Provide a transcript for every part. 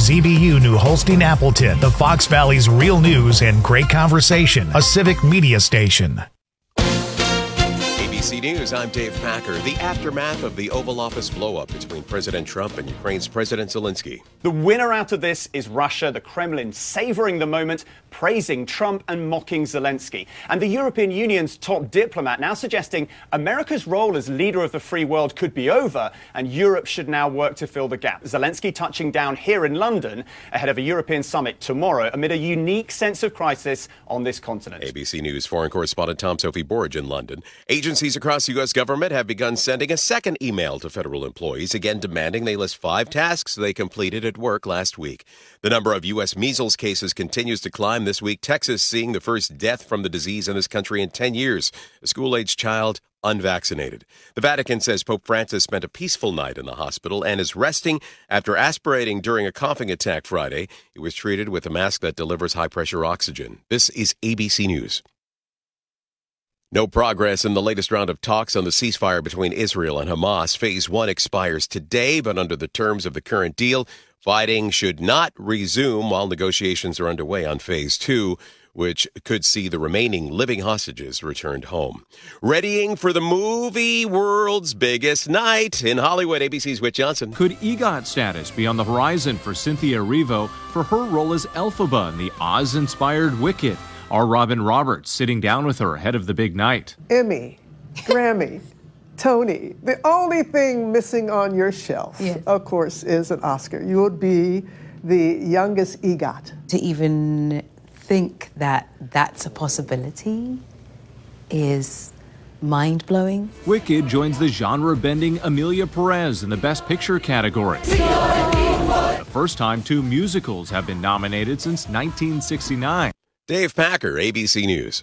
WZBU New Holstein Appleton, the Fox Valley's real news and great conversation, a civic media station. ABC News, I'm Dave Packer. The aftermath of the Oval Office blow-up between President Trump and Ukraine's President Zelensky. The winner out of this is Russia, the Kremlin savoring the moment, praising Trump and mocking Zelensky. And the European Union's top diplomat now suggesting America's role as leader of the free world could be over and Europe should now work to fill the gap. Zelensky touching down here in London ahead of a European summit tomorrow amid a unique sense of crisis on this continent. ABC News foreign correspondent Tom Sophie Borge in London. Agencies across the U.S. government have begun sending a second email to federal employees, again demanding they list 5 tasks they completed at work last week. The number of U.S. measles cases continues to climb this week. Texas seeing the first death from the disease in this country in 10 years. A school-aged child unvaccinated. The Vatican says Pope Francis spent a peaceful night in the hospital and is resting after aspirating during a coughing attack Friday. He was treated with a mask that delivers high-pressure oxygen. This is ABC News. No progress in the latest round of talks on the ceasefire between Israel and Hamas. Phase 1 expires today, but under the terms of the current deal, fighting should not resume while negotiations are underway on Phase 2, which could see the remaining living hostages returned home. Readying for the movie world's biggest night in Hollywood, ABC's Whit Johnson. Could EGOT status be on the horizon for Cynthia Erivo for her role as Elphaba in the Oz-inspired Wicked? Our Robin Roberts sitting down with her ahead of the big night. Emmy, Grammy, Tony, the only thing missing on your shelf, of course, is an Oscar. You would be the youngest EGOT. To even think that that's a possibility is mind-blowing. Wicked joins the genre-bending Emilia Perez in the Best Picture category. The first time 2 musicals have been nominated since 1969. Dave Packer, ABC News.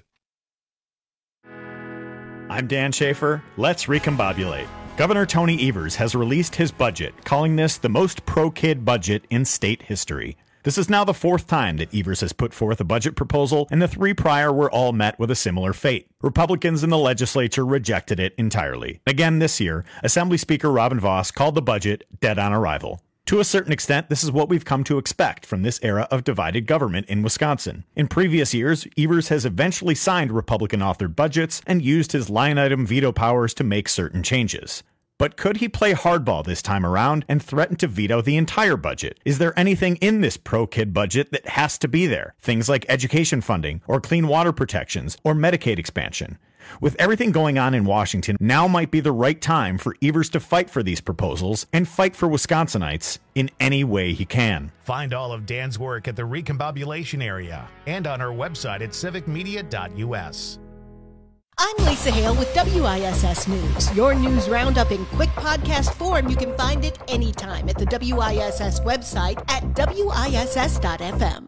I'm Dan Schaefer. Let's recombobulate. Governor Tony Evers has released his budget, calling this the most pro-kid budget in state history. This is now the 4th time that Evers has put forth a budget proposal, and the 3 prior were all met with a similar fate. Republicans in the legislature rejected it entirely. Again this year, Assembly Speaker Robin Vos called the budget dead on arrival. To a certain extent, this is what we've come to expect from this era of divided government in Wisconsin. In previous years, Evers has eventually signed Republican-authored budgets and used his line-item veto powers to make certain changes. But could he play hardball this time around and threaten to veto the entire budget? Is there anything in this pro-kid budget that has to be there? Things like education funding, or clean water protections, or Medicaid expansion. With everything going on in Washington, now might be the right time for Evers to fight for these proposals and fight for Wisconsinites in any way he can. Find all of Dan's work at the Recombobulation area and on our website at civicmedia.us. I'm Lisa Hale with WISS News. Your news roundup in quick podcast form. You can find it anytime at the WISS website at wiss.fm.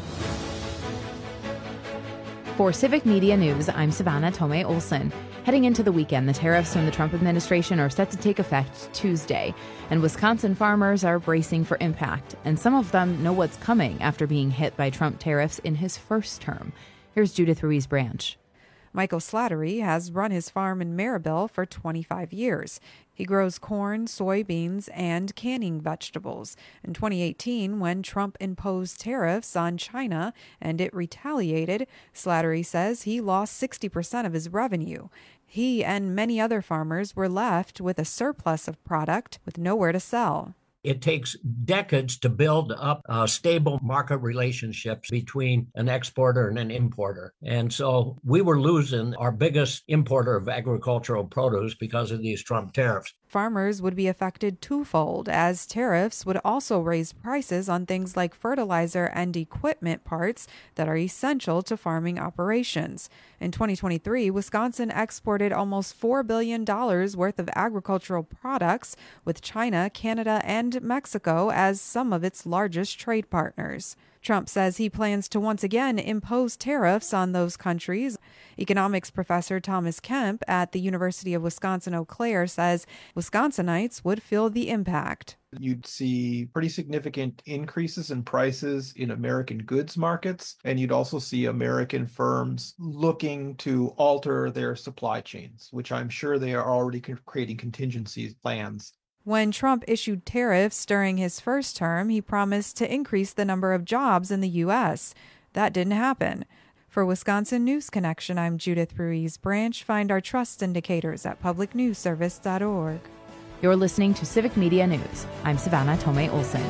For Civic Media News, I'm Savannah Tomei Olson. Heading into the weekend, the tariffs from the Trump administration are set to take effect Tuesday, and Wisconsin farmers are bracing for impact, and some of them know what's coming after being hit by Trump tariffs in his first term. Here's Judith Ruiz Branch. Michael Slattery has run his farm in Maribel for 25 years. He grows corn, soybeans, and canning vegetables. In 2018, when Trump imposed tariffs on China and it retaliated, Slattery says he lost 60% of his revenue. He and many other farmers were left with a surplus of product with nowhere to sell. It takes decades to build up stable market relationships between an exporter and an importer. And so we were losing our biggest importer of agricultural produce because of these Trump tariffs. Farmers would be affected twofold, as tariffs would also raise prices on things like fertilizer and equipment parts that are essential to farming operations. In 2023, Wisconsin exported almost $4 billion worth of agricultural products, with China, Canada, and Mexico as some of its largest trade partners. Trump says he plans to once again impose tariffs on those countries. Economics professor Thomas Kemp at the University of Wisconsin-Eau Claire says Wisconsinites would feel the impact. You'd see pretty significant increases in prices in American goods markets, and you'd also see American firms looking to alter their supply chains, which I'm sure they are already creating contingency plans. When Trump issued tariffs during his first term, he promised to increase the number of jobs in the U.S. That didn't happen. For Wisconsin News Connection, I'm Judith Ruiz-Branch. Find our trust indicators at publicnewsservice.org. You're listening to Civic Media News. I'm Savannah Tomei Olson.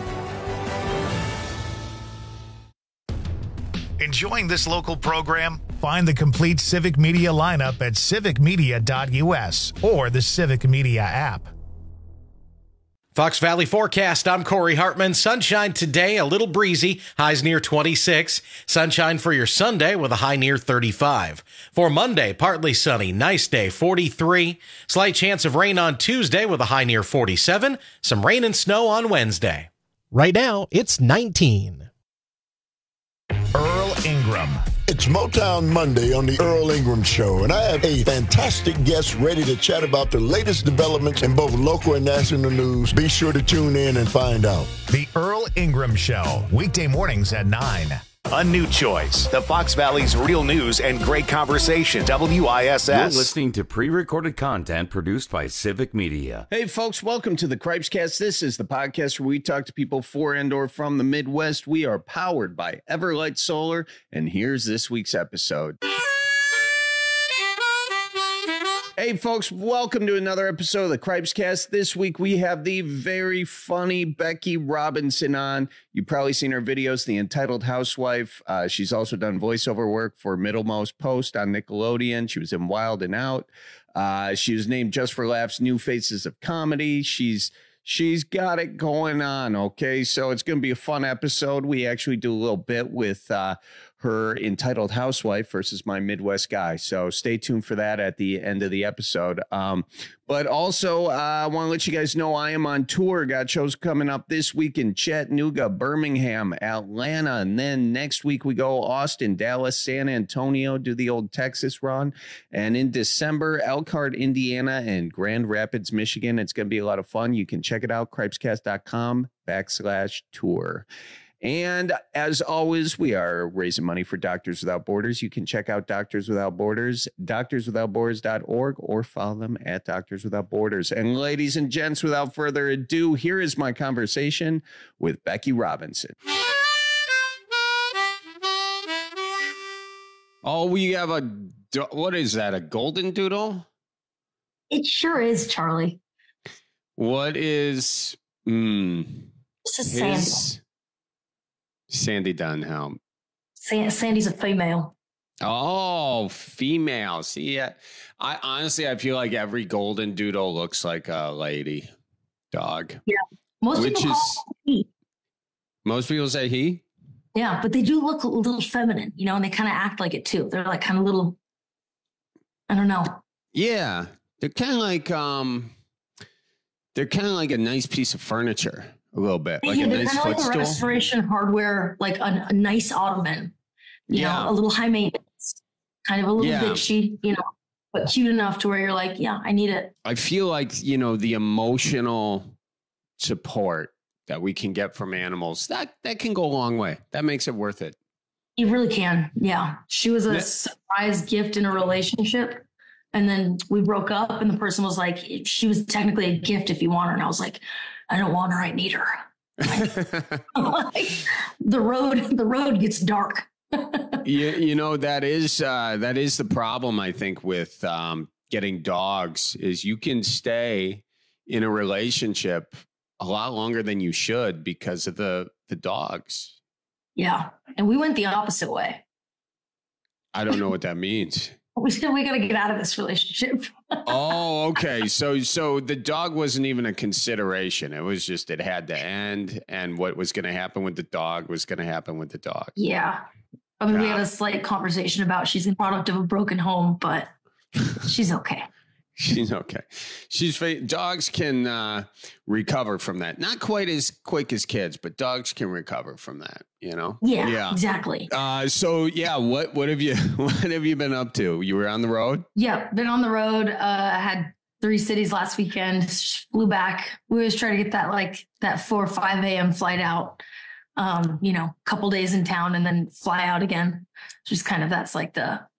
Enjoying this local program? Find the complete Civic Media lineup at civicmedia.us or the Civic Media app. Fox Valley forecast. I'm Corey Hartman. Sunshine today, a little breezy, highs near 26. Sunshine for your Sunday with a high near 35. For Monday, partly sunny, nice day, 43. Slight chance of rain on Tuesday with a high near 47. Some rain and snow on Wednesday. Right now, it's 19. Earl Ingram. It's Motown Monday on the Earl Ingram Show, and I have a fantastic guest ready to chat about the latest developments in both local and national news. Be sure to tune in and find out. The Earl Ingram Show, weekday mornings at 9. A new choice. The Fox Valley's real news and great conversation. WISS. You're listening to pre-recorded content produced by Civic Media. Hey, folks, welcome to the Cripescast. This is the podcast where we talk to people for and or from the Midwest. We are powered by Everlight Solar, and here's this week's episode. Hey, folks, welcome to another episode of the Cripescast. This week, we have the very funny Becky Robinson on. You've probably seen her videos, The Entitled Housewife. She's also done voiceover work for Middlemost Post on Nickelodeon. She was in Wild and Out. She was named Just for Laughs New Faces of Comedy. She's got it going on, okay? So it's going to be a fun episode. We actually do a little bit with her Entitled Housewife versus My Midwest Guy. So stay tuned for that at the end of the episode. But also, I want to let you guys know I am on tour. Got shows coming up this week in Chattanooga, Birmingham, Atlanta. And then next week we go Austin, Dallas, San Antonio, do the old Texas run. And in December, Elkhart, Indiana, and Grand Rapids, Michigan. It's going to be a lot of fun. You can check it out, cripescast.com/tour. And as always, we are raising money for Doctors Without Borders. You can check out Doctors Without Borders, doctorswithoutborders.org, or follow them at Doctors Without Borders. And ladies and gents, without further ado, here is my conversation with Becky Robinson. Oh, we have what is that, a golden doodle? It sure is, Charlie. What is... This is Sandy. Sandy Dunhelm. Sandy's a female. Oh, female. See, I honestly, I feel like every golden doodle looks like a lady dog. Yeah. Most people say he. Yeah, but they do look a little feminine, you know, and they kind of act like it too. They're like kind of little, I don't know. Yeah. They're kind of like a nice piece of furniture. A little bit, like a nice footstool. They're kind of like a Restoration Hardware, like a nice ottoman, you know, a little high maintenance, kind of a little bitchy, you know, but cute enough to where you're like, yeah, I need it. I feel like, you know, the emotional support that we can get from animals, that can go a long way. That makes it worth it. You really can. Yeah. She was a surprise gift in a relationship. And then we broke up and the person was like, she was technically a gift if you want her. And I was like, I don't want her. I need her. Like, the road gets dark. you know, that is the problem, I think, with getting dogs is you can stay in a relationship a lot longer than you should because of the dogs. Yeah. And we went the opposite way. I don't know what that means. We got to get out of this relationship. Oh, okay. So the dog wasn't even a consideration. It was just, it had to end. And what was going to happen with the dog was going to happen with the dog. Yeah. I mean, we had a slight conversation about she's a product of a broken home, but she's okay. She's okay. Dogs can recover from that. Not quite as quick as kids, but dogs can recover from that, you know? Yeah. Exactly. So what have you been up to? You were on the road? Yeah, been on the road. Had 3 cities last weekend, flew back. We always try to get that 4 or 5 a.m. flight out, you know, a couple days in town and then fly out again. Just kind of, that's like the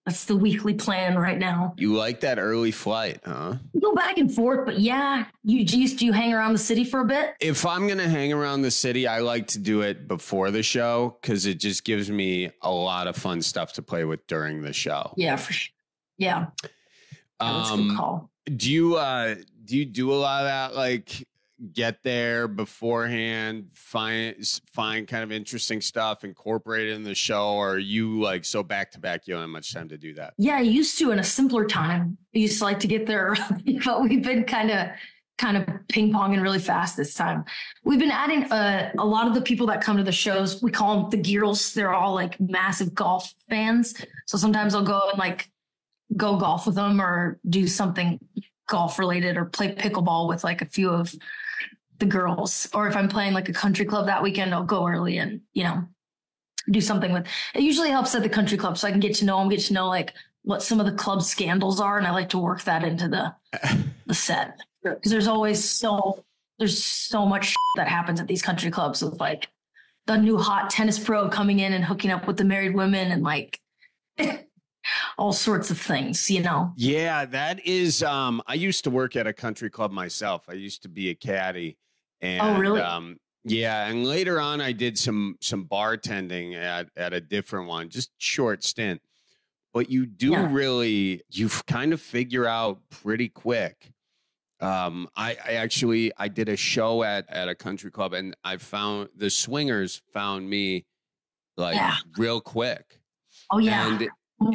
That's the weekly plan right now. You like that early flight, huh? You go back and forth, but yeah, do you hang around the city for a bit? If I'm going to hang around the city, I like to do it before the show because it just gives me a lot of fun stuff to play with during the show. Yeah, for sure. Yeah. That's a good call. Do you do a lot of that, like get there beforehand, find kind of interesting stuff, incorporate it in the show, or are you like so back to back you don't have much time to do that? Yeah, I used to in a simpler time. I used to like to get there early, but we've been kind of ping-ponging really fast this time. We've been adding a lot of the people that come to the shows, we call them the girls. They're all like massive golf fans. So sometimes I'll go and like go golf with them or do something golf related or play pickleball with like a few of the girls. Or if I'm playing like a country club that weekend, I'll go early and, do something with. It usually helps at the country club so I can get to know them, get to know like what some of the club scandals are. And I like to work that into the set. Because there's so much that happens at these country clubs with like the new hot tennis pro coming in and hooking up with the married women and like all sorts of things, Yeah, that is. I used to work at a country club myself. I used to be a caddy. And, oh, really? Yeah, and later on, I did some bartending at a different one, just short stint. But you do you kind of figure out pretty quick. I did a show at a country club, and I found the swingers found me like real quick. Oh yeah, and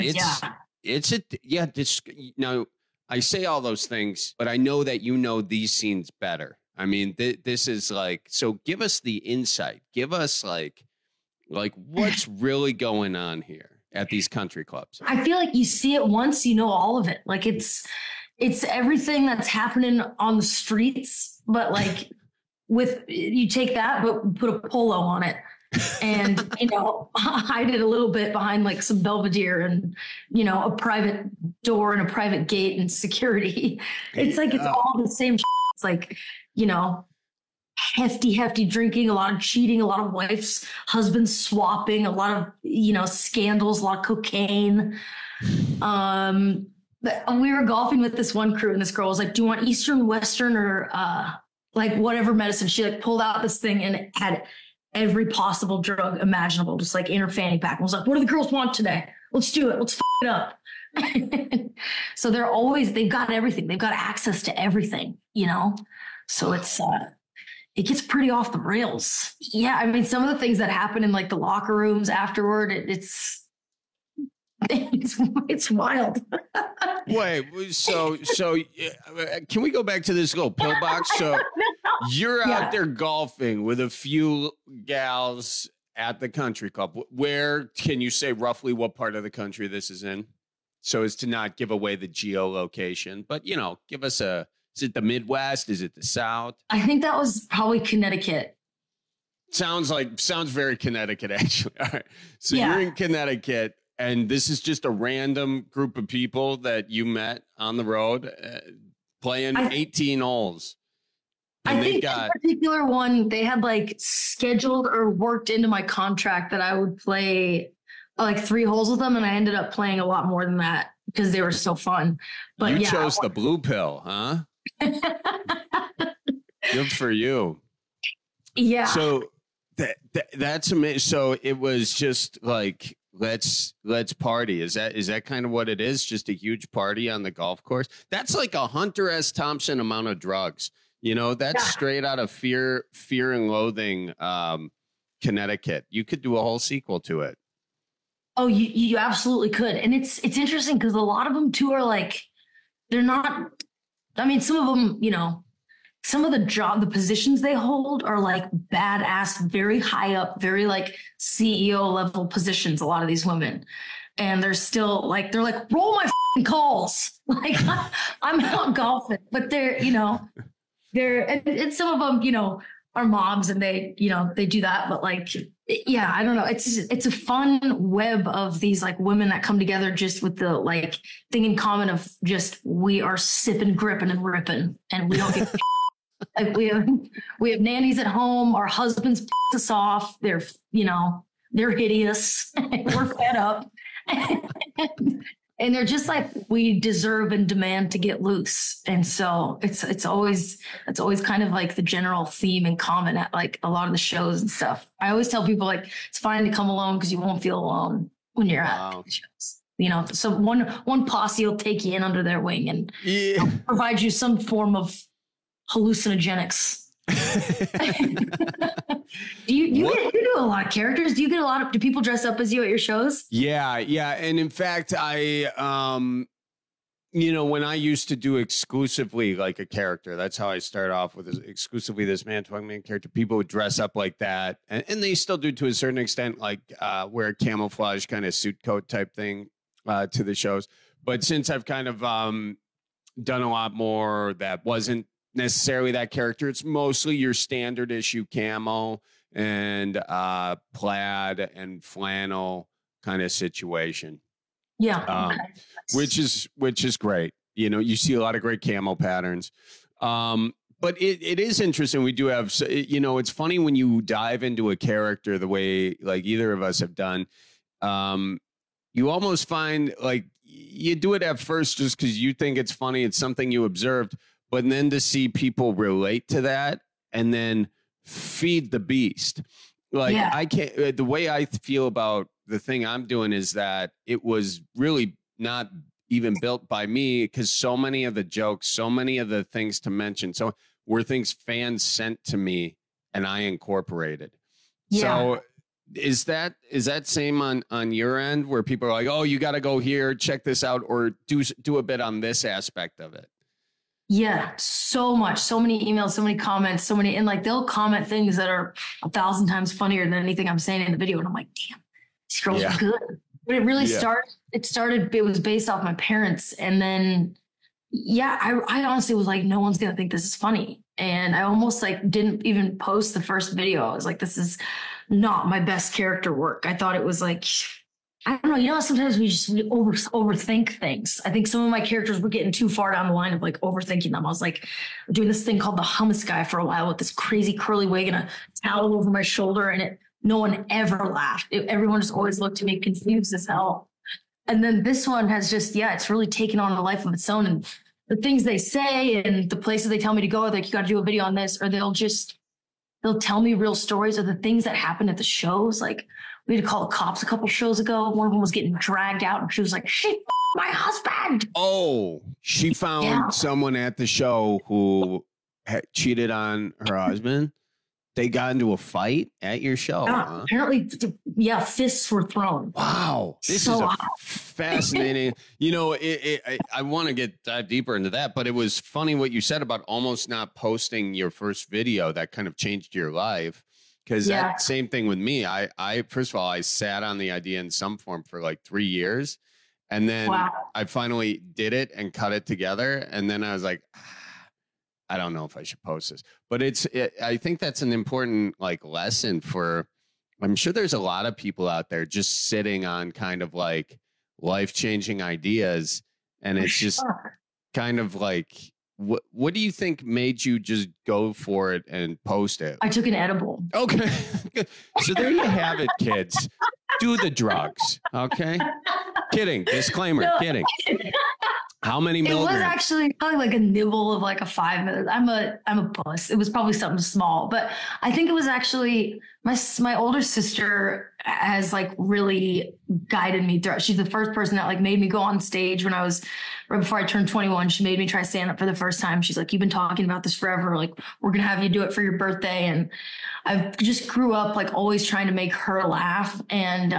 now I say all those things, but I know that these scenes better. I mean, this is like, so give us the insight. Give us like what's really going on here at these country clubs. I feel like you see it once, you know all of it. Like it's everything that's happening on the streets, but like you take that, but put a polo on it and, hide it a little bit behind like some Belvedere and, a private door and a private gate and security. It's like, it's all the same. It's like, hefty drinking, a lot of cheating, a lot of wives, husbands swapping, a lot of, scandals, a lot of cocaine. But we were golfing with this one crew and this girl was like, do you want Eastern, Western, or like whatever medicine? She like pulled out this thing and it had every possible drug imaginable, just like in her fanny pack. And was like, what do the girls want today? Let's do it. Let's f it up. So they've got everything. They've got access to everything, So it gets pretty off the rails. Yeah. I mean, some of the things that happen in like the locker rooms afterward, it's wild. Wait, so can we go back to this little pillbox? So you're out there golfing with a few gals at the country club. Where can you say roughly what part of the country this is in? So as to not give away the geolocation, but give us is it the Midwest? Is it the South? I think that was probably Connecticut. Sounds very Connecticut, actually. All right. So you're in Connecticut. And this is just a random group of people that you met on the road playing 18 holes. And I think that particular one, they had like scheduled or worked into my contract that I would play like 3 holes with them. And I ended up playing a lot more than that because they were so fun. But you chose the blue pill, huh? Good for you. Yeah. So that's amazing. So it was just like, let's party. Is that kind of what it is? Just a huge party on the golf course? That's like a Hunter S. Thompson amount of drugs. That's straight out of Fear and Loathing, Connecticut. You could do a whole sequel to it. Oh, you absolutely could. And it's interesting because a lot of them too are like, they're not, I mean, some of them, some of the positions they hold are like badass, very high up, very like CEO level positions. A lot of these women, and they're still like, they're like, roll my calls. Like I'm out golfing, but they're, and some of them, are moms and they, they do that. But like, yeah, I don't know. It's a fun web of these like women that come together just with the like thing in common of just, we are sipping, gripping and ripping and we don't get like we have nannies at home. Our husbands piss us off. They're hideous. We're fed up. And they're just like, we deserve and demand to get loose. And so it's always kind of like the general theme and comment at like a lot of the shows and stuff. I always tell people like, it's fine to come alone because you won't feel alone when you're at the shows. You know, so one posse will take you in under their wing and provide you some form of hallucinogenics. Do you do a lot of characters? Do people dress up as you at your shows? Yeah. And in fact, I, when I used to do exclusively like a character, that's how I started off with exclusively this Man to Man character. People would dress up like that. And they still do to a certain extent, like wear a camouflage kind of suit coat type thing to the shows. But since I've kind of done a lot more that wasn't necessarily that character, it's mostly your standard issue camo and plaid and flannel kind of situation. Yeah. Which is great. You know, you see a lot of great camo patterns. But it is interesting. We do have, it's funny when you dive into a character the way like either of us have done, you almost find like you do it at first just because you think it's funny. It's something you observed, but then to see people relate to that and then feed the beast. Like I can't, the way I feel about the thing I'm doing is that it was really not even built by me because so many of the jokes, so many of the things to mention, so were things fans sent to me and I incorporated. Yeah. So is that same on your end where people are like, oh, you got to go here, check this out, or do a bit on this aspect of it? Yeah, so much, so many emails, so many comments, and like they'll comment things that are 1,000 times funnier than anything I'm saying in the video. And I'm like, damn, these girls are good. But it really it was based off my parents. And then, I honestly was like, no one's going to think this is funny. And I almost like didn't even post the first video. I was like, this is not my best character work. I thought it was like, I don't know. Sometimes we overthink things. I think some of my characters were getting too far down the line of like overthinking them. I was like doing this thing called the hummus guy for a while with this crazy curly wig and a towel over my shoulder. And no one ever laughed. Everyone just always looked at me confused as hell. And then this one has just, it's really taken on a life of its own. And the things they say and the places they tell me to go, like, you got to do a video on this, or they'll tell me real stories of the things that happened at the shows. Like, we had to call the cops a couple shows ago. One of them was getting dragged out and she was like, she f***ed my husband. Oh, she found someone at the show who had cheated on her husband. They got into a fight at your show. Huh? Apparently, fists were thrown. Wow. This is fascinating. I want to dive deeper into that, but it was funny what you said about almost not posting your first video that kind of changed your life. Because that same thing with me. I first of all, I sat on the idea in some form for like 3 years. And then I finally did it and cut it together. And then I was like, I don't know if I should post this. But I think that's an important like lesson for, I'm sure there's a lot of people out there just sitting on kind of like life-changing ideas. And it's just kind of like, what do you think made you just go for it and post it? I took an edible. Okay. So there you have it, kids. Do the drugs. Okay. Kidding. Disclaimer. No. Kidding. How many milligrams? It was actually probably like a nibble of like a 5 minutes. I'm a puss. It was probably something small, but I think it was actually my older sister has like really guided me through. She's the first person that like made me go on stage when I was right before I turned 21. She made me try stand up for the first time. She's like, you've been talking about this forever. Like, we're going to have you do it for your birthday. And I just grew up like always trying to make her laugh. And,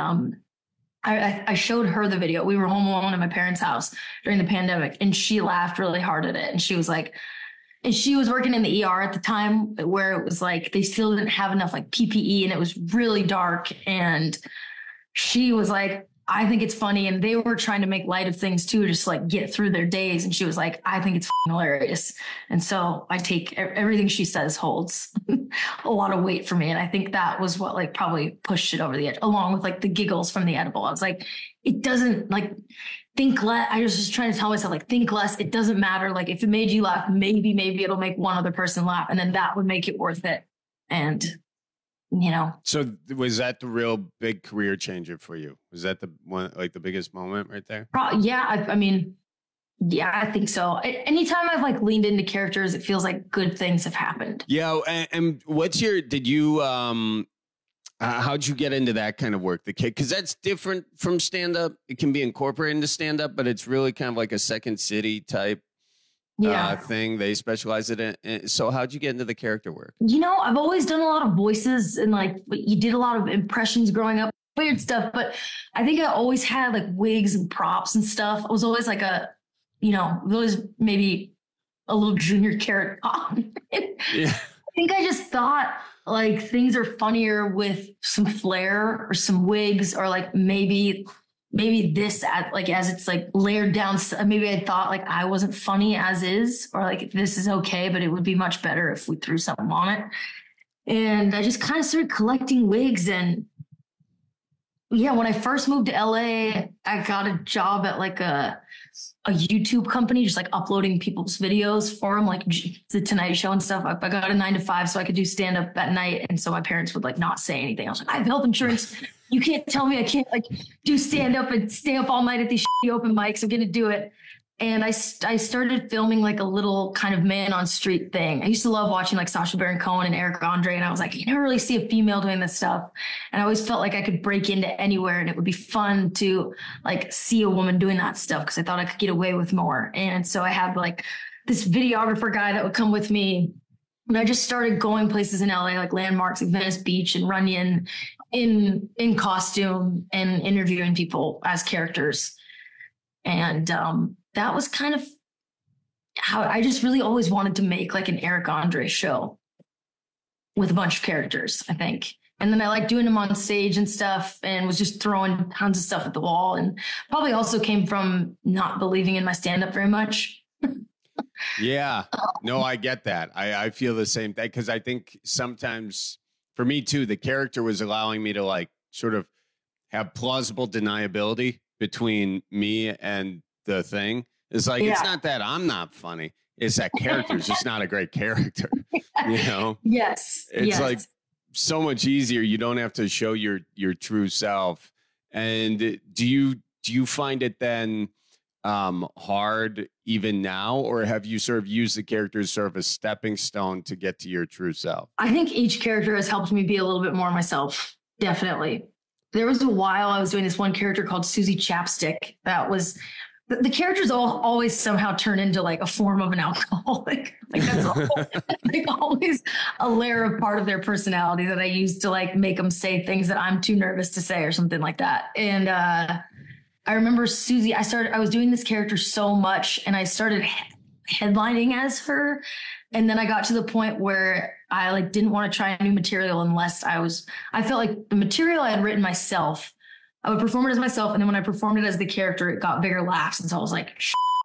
I showed her the video. We were home alone in my parents' house during the pandemic, and she laughed really hard at it. And she was like, and she was working in the ER at the time where it was like, they still didn't have enough like PPE and it was really dark. And she was like, I think it's funny. And they were trying to make light of things too, just like get through their days. And she was like, I think it's hilarious. And so I take everything she says holds a lot of weight for me. And I think that was what like probably pushed it over the edge, along with like the giggles from the edible. I was like, it doesn't like think less. I was just trying to tell myself like, think less. It doesn't matter. Like if it made you laugh, maybe it'll make one other person laugh. And then that would make it worth it. And you know. So was that the real big career changer for you? Was that the one, like the biggest moment right there? Yeah. I mean, yeah, I think so. Anytime I've like leaned into characters, it feels like good things have happened. Yeah. And what's did you, how'd you get into that kind of work? Because that's different from stand-up. It can be incorporated into stand-up, but it's really kind of like a Second City type thing. They specialize in it. So how'd you get into the character work? You know, I've always done a lot of voices and like you did a lot of impressions growing up, weird stuff. But I think I always had like wigs and props and stuff. I was always like always maybe a little junior carrot pop. Yeah. I think I just thought like things are funnier with some flair or some wigs or like maybe this as it's like layered down. Maybe I thought like I wasn't funny as is, or like this is okay, but it would be much better if we threw something on it. And I just kind of started collecting wigs. And yeah, when I first moved to LA, I got a job at like a YouTube company, just like uploading people's videos for them, like the Tonight Show and stuff. I got a 9 to 5 so I could do stand up at night. And so my parents would like not say anything. I was like, I have health insurance. You can't tell me I can't like do stand up and stay up all night at these open mics. I'm going to do it. And I started filming like a little kind of man on street thing. I used to love watching like Sacha Baron Cohen and Eric Andre. And I was like, you never really see a female doing this stuff. And I always felt like I could break into anywhere and it would be fun to like see a woman doing that stuff because I thought I could get away with more. And so I had like this videographer guy that would come with me. And I just started going places in LA, like landmarks like Venice Beach and Runyon in costume and interviewing people as characters. And, that was kind of how I just really always wanted to make like an Eric Andre show with a bunch of characters, I think. And then I liked doing them on stage and stuff and was just throwing tons of stuff at the wall, and probably also came from not believing in my stand-up very much. Yeah, no, I get that. I feel the same thing because I think sometimes for me too, the character was allowing me to like sort of have plausible deniability between me and the thing. It's like, it's not that I'm not funny. It's that character's just not a great character, you know? Yes. It's like so much easier. You don't have to show your true self. And do you find it then hard even now, or have you sort of used the character as sort of a stepping stone to get to your true self? I think each character has helped me be a little bit more myself. Definitely. There was a while I was doing this one character called Susie Chapstick. That was the characters always somehow turn into like a form of an alcoholic. Like that's like always a layer of part of their personality that I use to like make them say things that I'm too nervous to say or something like that. And I remember Susie, I was doing this character so much and I started headlining as her. And then I got to the point where I like didn't want to try new material unless I felt like the material I had written myself, I would perform it as myself. And then when I performed it as the character, it got bigger laughs. And so I was like,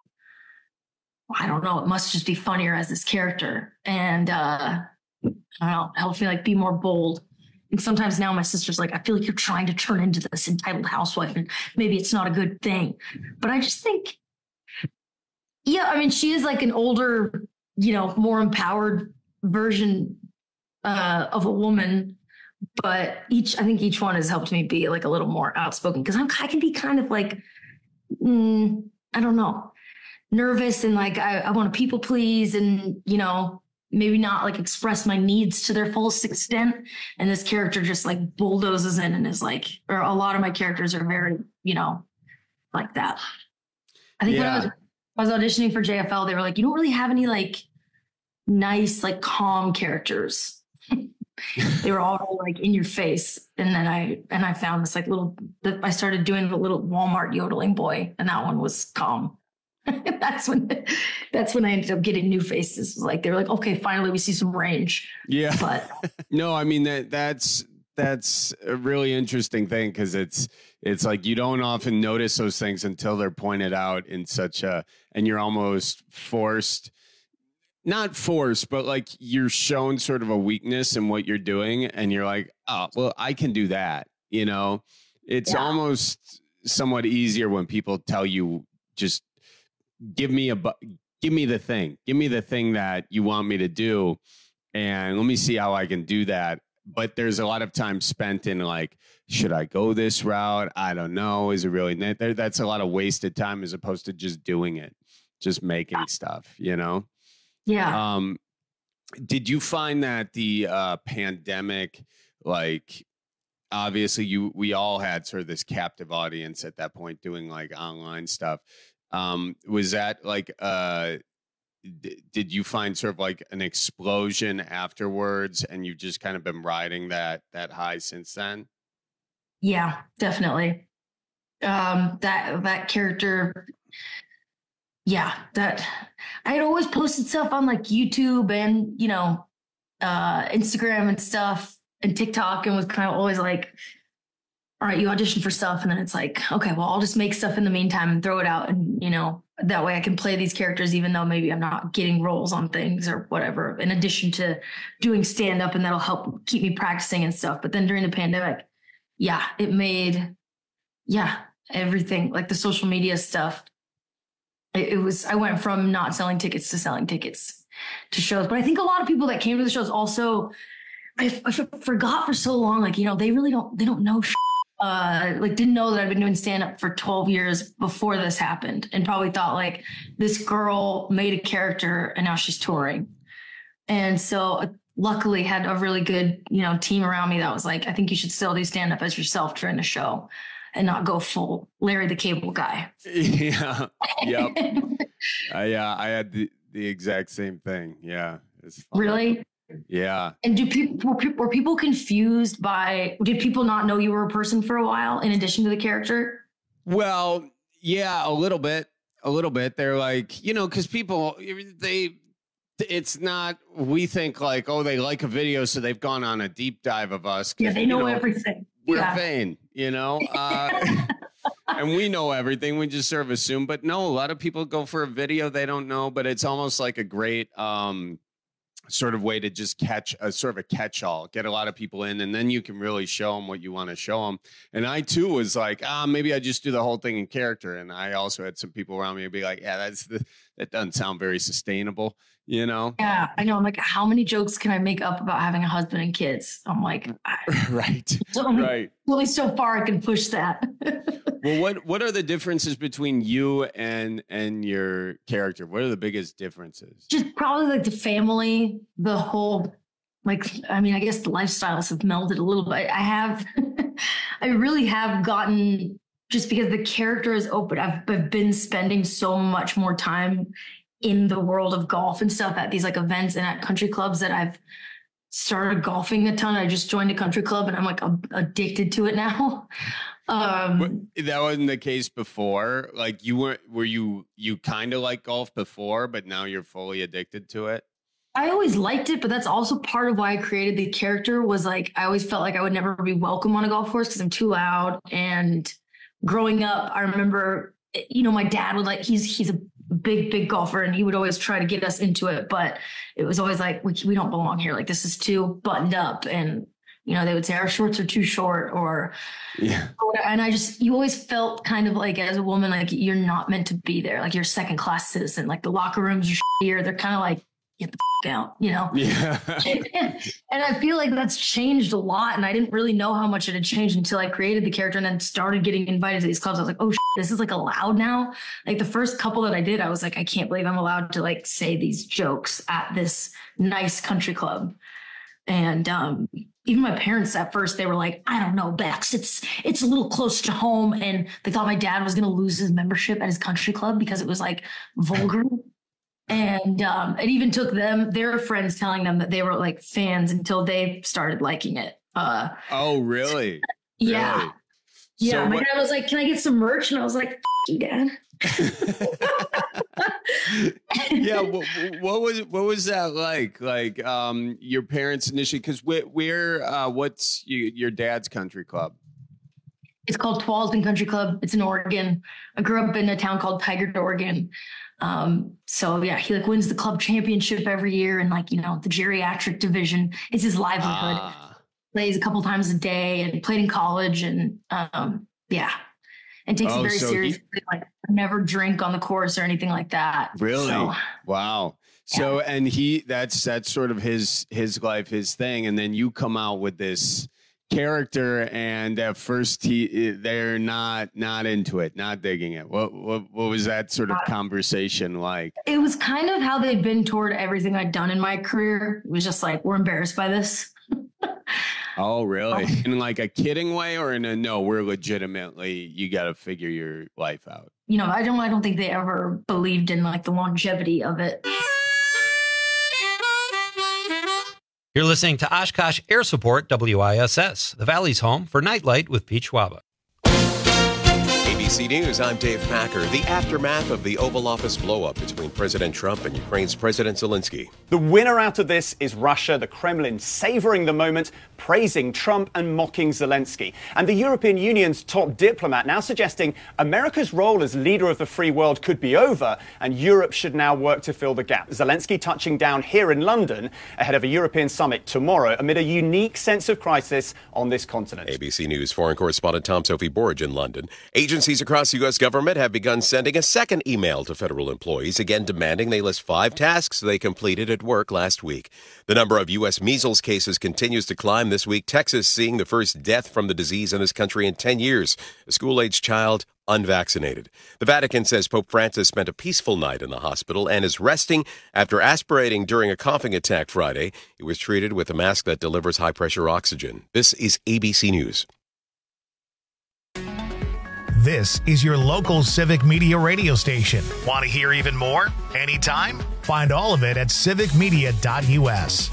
I don't know. It must just be funnier as this character. And I don't know, it helps me like be more bold. And sometimes now my sister's like, I feel like you're trying to turn into this entitled housewife and maybe it's not a good thing. But I just think, yeah, I mean, she is like an older, you know, more empowered version of a woman. But I think each one has helped me be like a little more outspoken because I can be kind of like, I don't know, nervous and like I want to people please and, you know, maybe not like express my needs to their fullest extent. And this character just like bulldozes in and is like, or a lot of my characters are very, you know, like that. I think when I was auditioning for JFL, they were like, you don't really have any like nice, like calm characters. They were all like in your face. And then I found this like I started doing the little Walmart yodeling boy, and that one was calm. That's when I ended up getting new faces. Like they were like, okay, finally we see some range. Yeah. But no, I mean that's a really interesting thing because it's like you don't often notice those things until they're pointed out in and you're almost forced. Not forced, but like you're shown sort of a weakness in what you're doing. And you're like, oh, well, I can do that. You know, it's almost somewhat easier when people tell you, just give me the thing. Give me the thing that you want me to do. And let me see how I can do that but there's a lot of time spent in like, should I go this route? I don't know. Is it really? That's a lot of wasted time as opposed to just doing it, just making stuff, you know? Yeah. Did you find that the pandemic, like, obviously we all had sort of this captive audience at that point doing like online stuff. Was that like, did you find sort of like an explosion afterwards and you've just kind of been riding that high since then? Yeah, definitely. That character. Yeah, that I had always posted stuff on like YouTube and, you know, Instagram and stuff and TikTok, and was kind of always like, all right, you audition for stuff. And then it's like, okay, well, I'll just make stuff in the meantime and throw it out. And, you know, that way I can play these characters, even though maybe I'm not getting roles on things or whatever, in addition to doing stand up, and that'll help keep me practicing and stuff. But then during the pandemic, yeah, it made, everything like the social media stuff. I went from not selling tickets to selling tickets to shows. But I think a lot of people that came to the shows also, I forgot for so long, like, you know, they don't know like didn't know that I've been doing stand up for 12 years before this happened, and probably thought like this girl made a character and now she's touring. And so luckily had a really good, you know, team around me that was like, I think you should still do stand up as yourself during the show and not go full Larry the Cable Guy. Yeah. Yep. I had the exact same thing. Yeah. It's fun. Really? Yeah. And were people confused by, did people not know you were a person for a while in addition to the character? Well, yeah, a little bit. They're like, you know, because people, it's not, we think like, oh, they like a video, so they've gone on a deep dive of us. Yeah, they know everything. We're vain, you know, and we know everything. We just sort of assume. But no, a lot of people go for a video they don't know, but it's almost like a great sort of way to just catch a sort of a catch-all, get a lot of people in, and then you can really show them what you want to show them. And I too was like, maybe I just do the whole thing in character. And I also had some people around me be like, yeah, that doesn't sound very sustainable, you know? Yeah, I know. I'm like, how many jokes can I make up about having a husband and kids? I'm like, right. Only so far I can push that. Well, what are the differences between you and your character? What are the biggest differences? Just probably like the family, the whole, like, I mean, I guess the lifestyles have melded a little bit. I really have gotten, just because the character is open, I've been spending so much more time in the world of golf and stuff at these like events and at country clubs that I've started golfing a ton. I just joined a country club and I'm like addicted to it now. That wasn't the case before. Like were you kind of like golf before, but now you're fully addicted to it? I always liked it, but that's also part of why I created the character. Was like, I always felt like I would never be welcome on a golf course because I'm too loud. And growing up, I remember, you know, my dad would like, he's a big golfer, and he would always try to get us into it, but it was always like, we don't belong here. Like, this is too buttoned up. And, you know, they would say our shorts are too short, or, yeah. And you always felt kind of like, as a woman, like you're not meant to be there. Like, you're a second class citizen. Like, the locker rooms are here. They're kind of like, get the out, you know? Yeah. And I feel like that's changed a lot. And I didn't really know how much it had changed until I created the character and then started getting invited to these clubs. I was like, oh, this is like allowed now. Like, the first couple that I did, I was like, I can't believe I'm allowed to like say these jokes at this nice country club. And even my parents at first, they were like, I don't know, Bex, it's a little close to home. And they thought my dad was going to lose his membership at his country club because it was like vulgar. And it even took their friends telling them that they were like fans until they started liking it. Oh, really? Yeah. Really? Yeah. So my dad was like, can I get some merch? And I was like, F you, Dad. Yeah. What was that like? Like your parents initially, because what's your dad's country club? It's called Tualatin Country Club. It's in Oregon. I grew up in a town called Tigard, Oregon. So yeah, he like wins the club championship every year, and like, you know, the geriatric division is his livelihood. Plays a couple times a day and played in college, and yeah, and takes it very seriously. Like, never drink on the course or anything like that. Really? So, wow. So, and that's sort of his life, his thing. And then you come out with this character, and at first they're not into it, not digging it. What was that sort of conversation like? It was kind of how they'd been toward everything I'd done in my career. It was just like, we're embarrassed by this. Oh, really? In like a kidding way, or in a no, we're legitimately, you got to figure your life out? You know, I don't think they ever believed in like the longevity of it. You're listening to Oshkosh Air Support WISS, the Valley's home for Nightlight with Pete Schwaba. ABC News, I'm Dave Packer. The aftermath of the Oval Office blow-up between President Trump and Ukraine's President Zelensky. The winner out of this is Russia, the Kremlin savoring the moment, praising Trump and mocking Zelensky. And the European Union's top diplomat now suggesting America's role as leader of the free world could be over and Europe should now work to fill the gap. Zelensky touching down here in London ahead of a European summit tomorrow amid a unique sense of crisis on this continent. ABC News foreign correspondent Tom Sophie Borge in London. Agencies across the U.S. government have begun sending a second email to federal employees, again demanding they list 5 tasks they completed at work last week. The number of U.S. measles cases continues to climb this week. Texas seeing the first death from the disease in this country in 10 years. A school-aged child unvaccinated. The Vatican says Pope Francis spent a peaceful night in the hospital and is resting after aspirating during a coughing attack Friday. He was treated with a mask that delivers high-pressure oxygen. This is ABC News. This is your local Civic Media radio station. Want to hear even more? Anytime? Find all of it at civicmedia.us.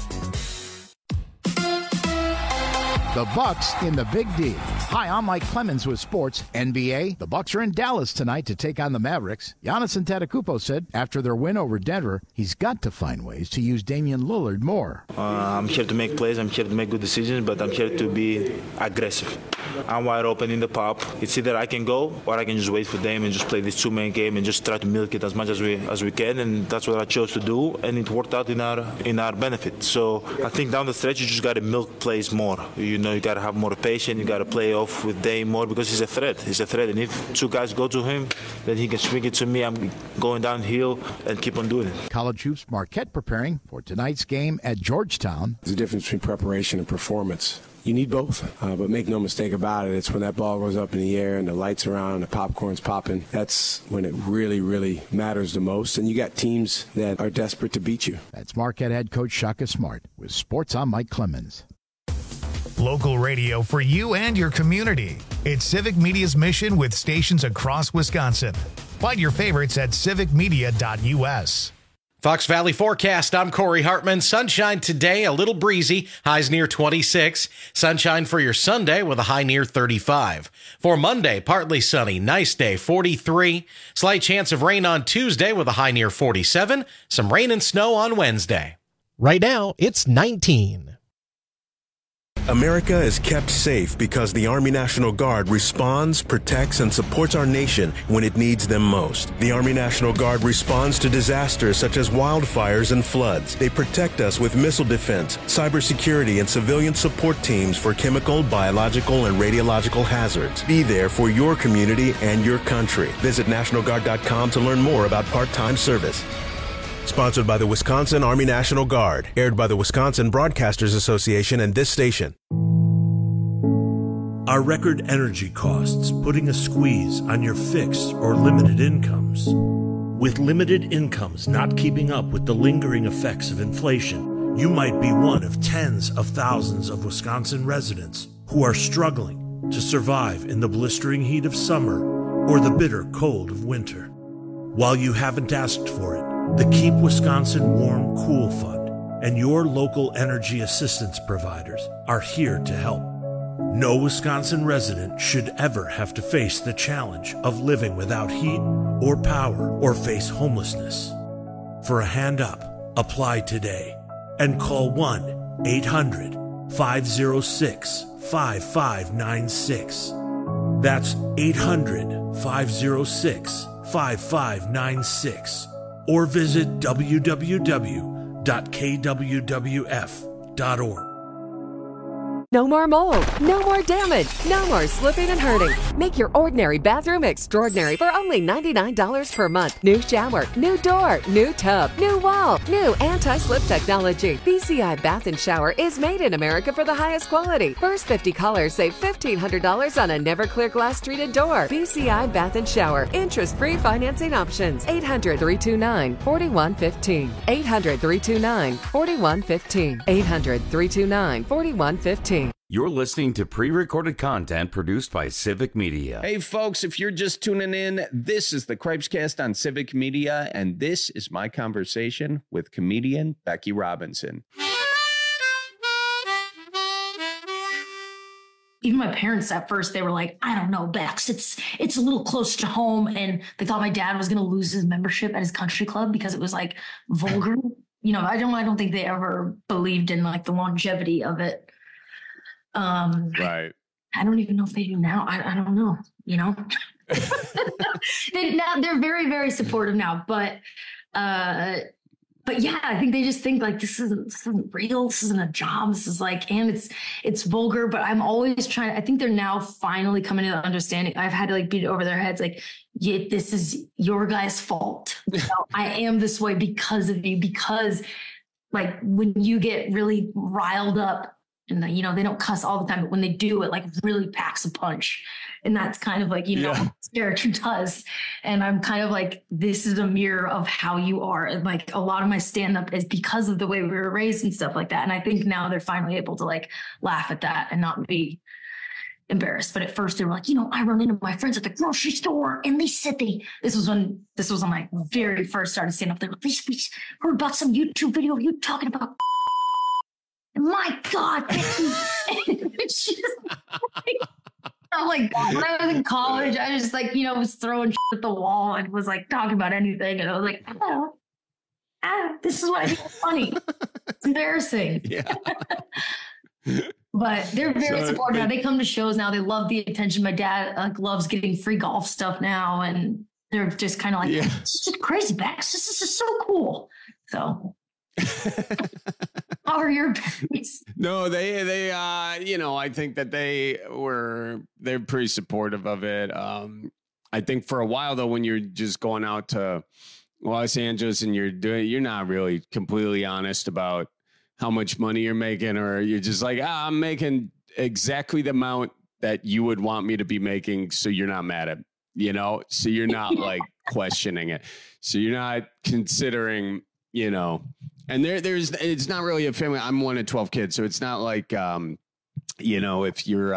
The Bucks in the Big D. Hi, I'm Mike Clemens with Sports. NBA, the Bucks are in Dallas tonight to take on the Mavericks. Giannis Antetokounmpo said after their win over Denver, he's got to find ways to use Damian Lillard more. I'm here to make plays. I'm here to make good decisions, but I'm here to be aggressive. I'm wide open in the pop. It's either I can go or I can just wait for Dame and just play this two-man game and just try to milk it as much as we can, and that's what I chose to do, and it worked out in our benefit. So I think down the stretch you just got to milk plays more. You got to have more patience. You got to play off with Dame more because he's a threat. He's a threat, and if 2 guys go to him, then he can swing it to me. I'm going downhill and keep on doing it. College hoops Marquette preparing for tonight's game at Georgetown. There's a difference between preparation and performance. You need both, but make no mistake about it. It's when that ball goes up in the air and the lights are on, the popcorn's popping. That's when it really, really matters the most. And you got teams that are desperate to beat you. That's Marquette head coach Shaka Smart with Sports. I'm Mike Clemens. Local radio for you and your community. It's Civic Media's mission with stations across Wisconsin. Find your favorites at civicmedia.us. Fox Valley forecast. I'm Corey Hartman. Sunshine today, a little breezy, highs near 26. Sunshine for your Sunday with a high near 35. For Monday, partly sunny, nice day, 43. Slight chance of rain on Tuesday with a high near 47. Some rain and snow on Wednesday. Right now, it's 19. America is kept safe because the Army National Guard responds, protects, and supports our nation when it needs them most. The Army National Guard responds to disasters such as wildfires and floods. They protect us with missile defense, cybersecurity, and civilian support teams for chemical, biological, and radiological hazards. Be there for your community and your country. Visit NationalGuard.com to learn more about part-time service. Sponsored by the Wisconsin Army National Guard. Aired by the Wisconsin Broadcasters Association and this station. Are record energy costs putting a squeeze on your fixed or limited incomes? With limited incomes not keeping up with the lingering effects of inflation, you might be one of tens of thousands of Wisconsin residents who are struggling to survive in the blistering heat of summer or the bitter cold of winter. While you haven't asked for it, the Keep Wisconsin Warm Cool Fund and your local energy assistance providers are here to help. No Wisconsin resident should ever have to face the challenge of living without heat or power or face homelessness. For a hand up, apply today and call 1-800-506-5596. That's 800-506-5596. Or visit www.kwwf.org. No more mold. No more damage. No more slipping and hurting. Make your ordinary bathroom extraordinary for only $99 per month. New shower, new door, new tub, new wall, new anti-slip technology. BCI Bath and Shower is made in America for the highest quality. First 50 callers save $1,500 on a Never-Clear glass treated door. BCI Bath and Shower. Interest-free financing options. 800-329-4115. 800-329-4115. 800-329-4115. You're listening to pre-recorded content produced by Civic Media. Hey, folks, if you're just tuning in, this is the Cripescast on Civic Media, and this is my conversation with comedian Becky Robinson. Even my parents at first, they were like, I don't know, Bex, it's a little close to home. And they thought my dad was going to lose his membership at his country club because it was like vulgar. You know, I don't think they ever believed in like the longevity of it. Right. I don't even know if they do now. I don't know, you know. They're very, very supportive now, but yeah, I think they just think like this isn't real. This isn't a job. This is like, and it's vulgar, but I'm always trying. I think they're now finally coming to the understanding. I've had to like beat it over their heads. Like, yeah, this is your guys' fault. You know, I am this way because of you, because like when you get really riled up, and, you know, they don't cuss all the time, but when they do, it like really packs a punch. And that's kind of like, you know, what this character does. And I'm kind of like, this is a mirror of how you are. And like a lot of my stand-up is because of the way we were raised and stuff like that. And I think now they're finally able to like laugh at that and not be embarrassed. But at first they were like, you know, I run into my friends at the grocery store and they said this was when my very first started stand-up. They were like, we heard about some YouTube video you talking about. My God, it's just I'm like, when I was in college, I just like, you know, was throwing shit at the wall and was like talking about anything. And I was like, this is what I think is funny. It's embarrassing. Yeah. But they're very supportive now. They come to shows now. They love the attention. My dad like loves getting free golf stuff now. And they're just kind of like, this is just crazy, Bex. This is so cool. So how are your parents? No, they you know, I think that they're pretty supportive of it. I think for a while though, when you're just going out to Los Angeles and you're not really completely honest about how much money you're making, or you're just like, I'm making exactly the amount that you would want me to be making, so you're not mad at, you know, so you're not like questioning it, so you're not considering, you know. And it's not really a family. I'm one of 12 kids. So it's not like, you know, if you're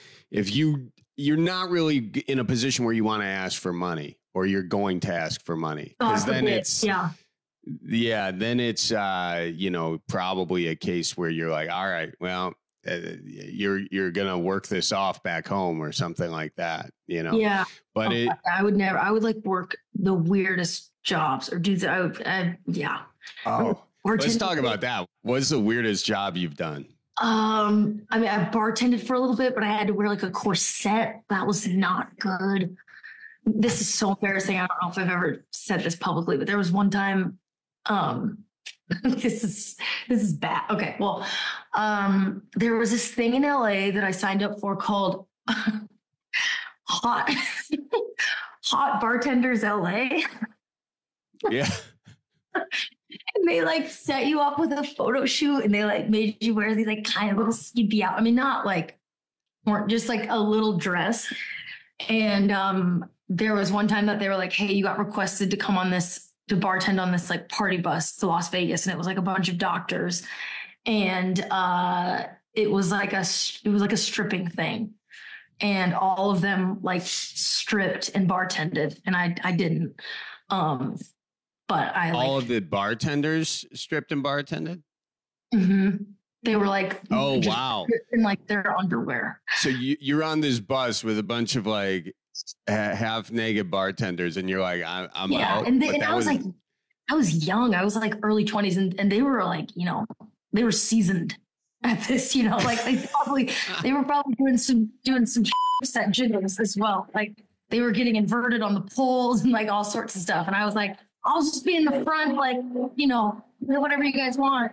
not really in a position where you want to ask for money, or you're going to ask for money. Because then it's, then it's, you know, probably a case where you're like, all right, well, you're going to work this off back home or something like that, you know? Yeah. But I would like work the weirdest jobs or do that. Yeah. Oh, let's talk about that. What's the weirdest job you've done? I mean, I bartended for a little bit, but I had to wear like a corset. That was not good. This is so embarrassing. I don't know if I've ever said this publicly, but there was one time, this is bad. Okay. Well, there was this thing in LA that I signed up for called Hot Bartenders LA. Yeah. And they like set you up with a photo shoot, and they like made you wear these like kind of little skimpy out. I mean, not like, or just like a little dress. And there was one time that they were like, hey, you got requested to come on this, to bartend on this like party bus to Las Vegas. And it was like a bunch of doctors. And it was like a stripping thing. And all of them like stripped and bartended. And I didn't. But I all of the bartenders stripped and bartended. Mm-hmm. They were like, oh wow, in like their underwear. So you're on this bus with a bunch of like half naked bartenders, and you're like, I'm out. And I was like, I was young. I was like early 20s, and they were like, you know, they were seasoned at this. You know, like they were probably doing some set jiggles as well. Like they were getting inverted on the poles and like all sorts of stuff. And I was like, I'll just be in the front, like, you know, whatever you guys want.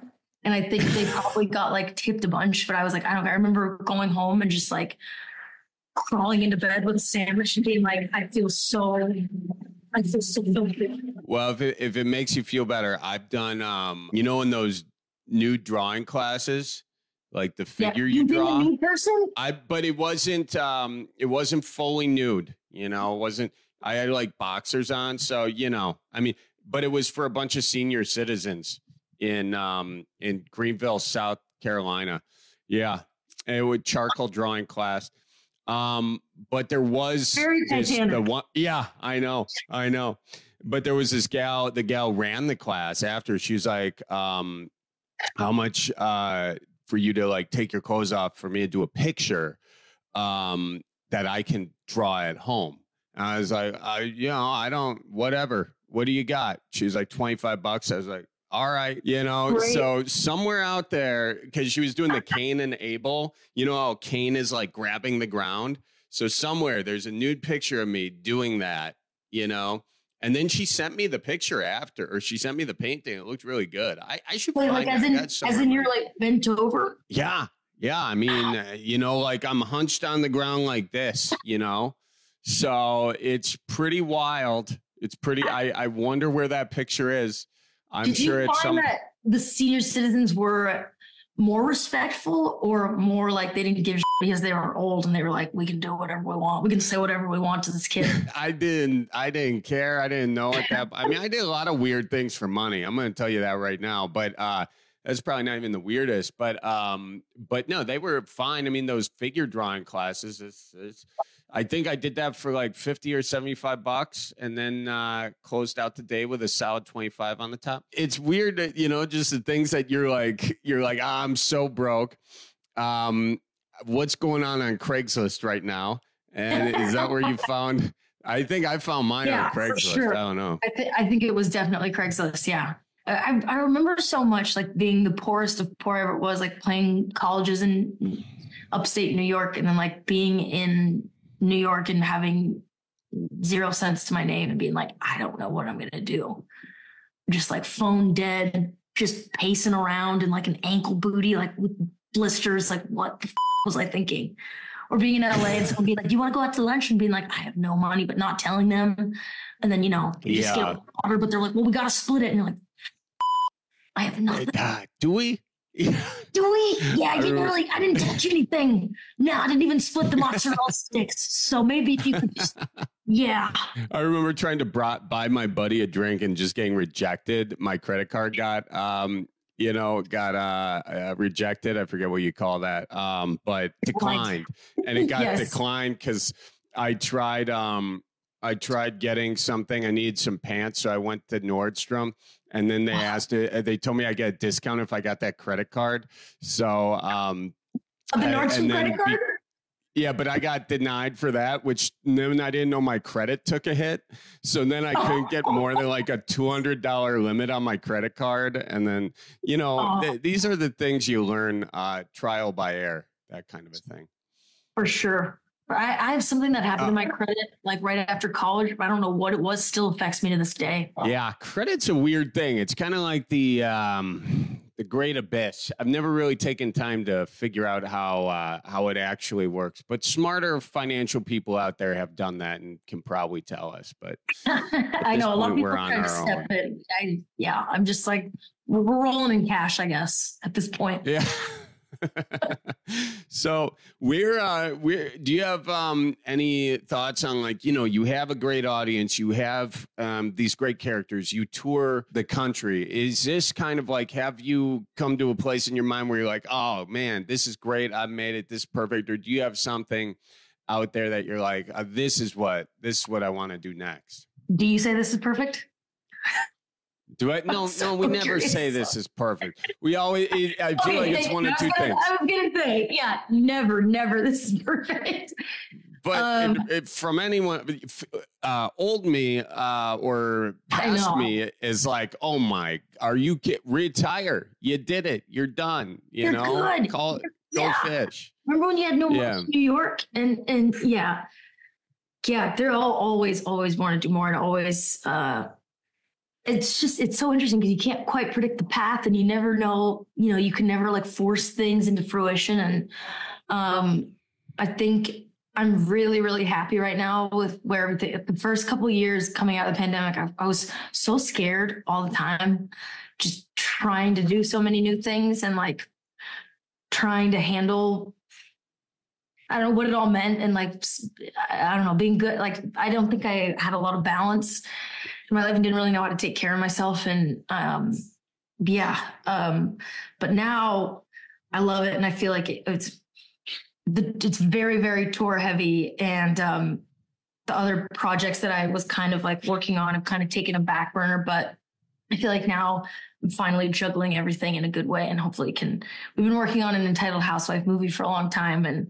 And I think they probably got like tipped a bunch, but I was like, I don't know. I remember going home and just like crawling into bed with a sandwich and being like, I feel so filthy. Well, if it makes you feel better, I've done, in those nude drawing classes, like the figure you draw. A nude person? But it wasn't fully nude, I had like boxers on. So, but it was for a bunch of senior citizens in Greenville, South Carolina. Yeah. It was charcoal drawing class. But there was very Titanic. Yeah, I know. But there was this gal, the gal ran the class after. She was like, how much for you to like take your clothes off for me to do a picture that I can draw at home? And I was like, I don't, whatever. What do you got? She was like $25. I was like, all right, So somewhere out there, because she was doing the Cain and Abel, how Cain is like grabbing the ground. So somewhere there's a nude picture of me doing that, and then she sent me the picture after, or she sent me the painting. It looked really good. I should find like as in you're like bent over. Yeah. I mean, like I'm hunched on the ground like this, so it's pretty wild. It's pretty, I wonder where that picture is. Did you find that the senior citizens were more respectful or more like they didn't give a shit because they were old and they were like, we can do whatever we want. We can say whatever we want to this kid. I didn't care. I didn't know it that. I mean, I did a lot of weird things for money. I'm going to tell you that right now. But that's probably not even the weirdest. But no, they were fine. I mean, those figure drawing classes, I think I did that for like $50 or $75 and then closed out the day with a solid 25 on the top. It's weird that, just the things that you're like, I'm so broke. What's going on Craigslist right now? And is that where you found? I think I found mine on Craigslist. Sure. I don't know. I think it was definitely Craigslist. Yeah. I remember so much like being the poorest of poor I ever was, like playing colleges in upstate New York and then like being in New York and having 0 cents to my name and being like, I don't know what I'm going to do. Just like phone dead, just pacing around in like an ankle booty, like with blisters. Like what the was I thinking? Or being in LA and someone being like, do you want to go out to lunch? And being like, I have no money, but not telling them. And then, you just get water, but they're like, well, we got to split it. And you're like, I have nothing. Do we? Do we? Yeah, I didn't touch anything. No, I didn't even split the mozzarella sticks. So maybe if you could just, I remember trying to buy my buddy a drink and just getting rejected. My credit card got rejected. I forget what you call that. But declined. And it got declined because I tried getting something. I needed some pants. So I went to Nordstrom. And then they told me I get a discount if I got that credit card. So, the Nordstrom credit card? Yeah, but I got denied for that, which then I didn't know my credit took a hit. So then I couldn't get more than like a $200 limit on my credit card. And then, these are the things you learn trial by error, that kind of a thing. For sure. I have something that happened to my credit like right after college. I don't know what it was. Still affects me to this day. Yeah, credit's a weird thing. It's kind of like the great abyss. I've never really taken time to figure out how it actually works. But smarter financial people out there have done that and can probably tell us. But I know a lot of people trying to step in. I'm just like we're rolling in cash, I guess, at this point. Yeah. So do you have any thoughts on like, you have a great audience, you have these great characters, you tour the country. Is this kind of like, have you come to a place in your mind where you're like, oh man, this is great, I've made it, this is perfect? Or do you have something out there that you're like, this is what I want to do next? Do you say this is perfect? Do I? No, we never say this is perfect. We always, I feel like it's one of two things. I was going to say, never this is perfect. But from anyone, old me or past me is like, oh my, are you retire? You did it. You're done. You're good. Go fish. Remember when you had no more in New York? And they're all always want to do more and always, it's so interesting because you can't quite predict the path, and you never know, you can never like force things into fruition. And I think I'm really, really happy right now with where the first couple of years coming out of the pandemic, I was so scared all the time, just trying to do so many new things and like trying to handle, I don't know what it all meant. And like, I don't know, being good. Like, I don't think I had a lot of balance in my life and didn't really know how to take care of myself. And but now I love it. And I feel like it's very, very tour heavy. And the other projects that I was kind of like working on have kind of taken a back burner, but I feel like now I'm finally juggling everything in a good way, and hopefully we've been working on an Entitled Housewife movie for a long time, and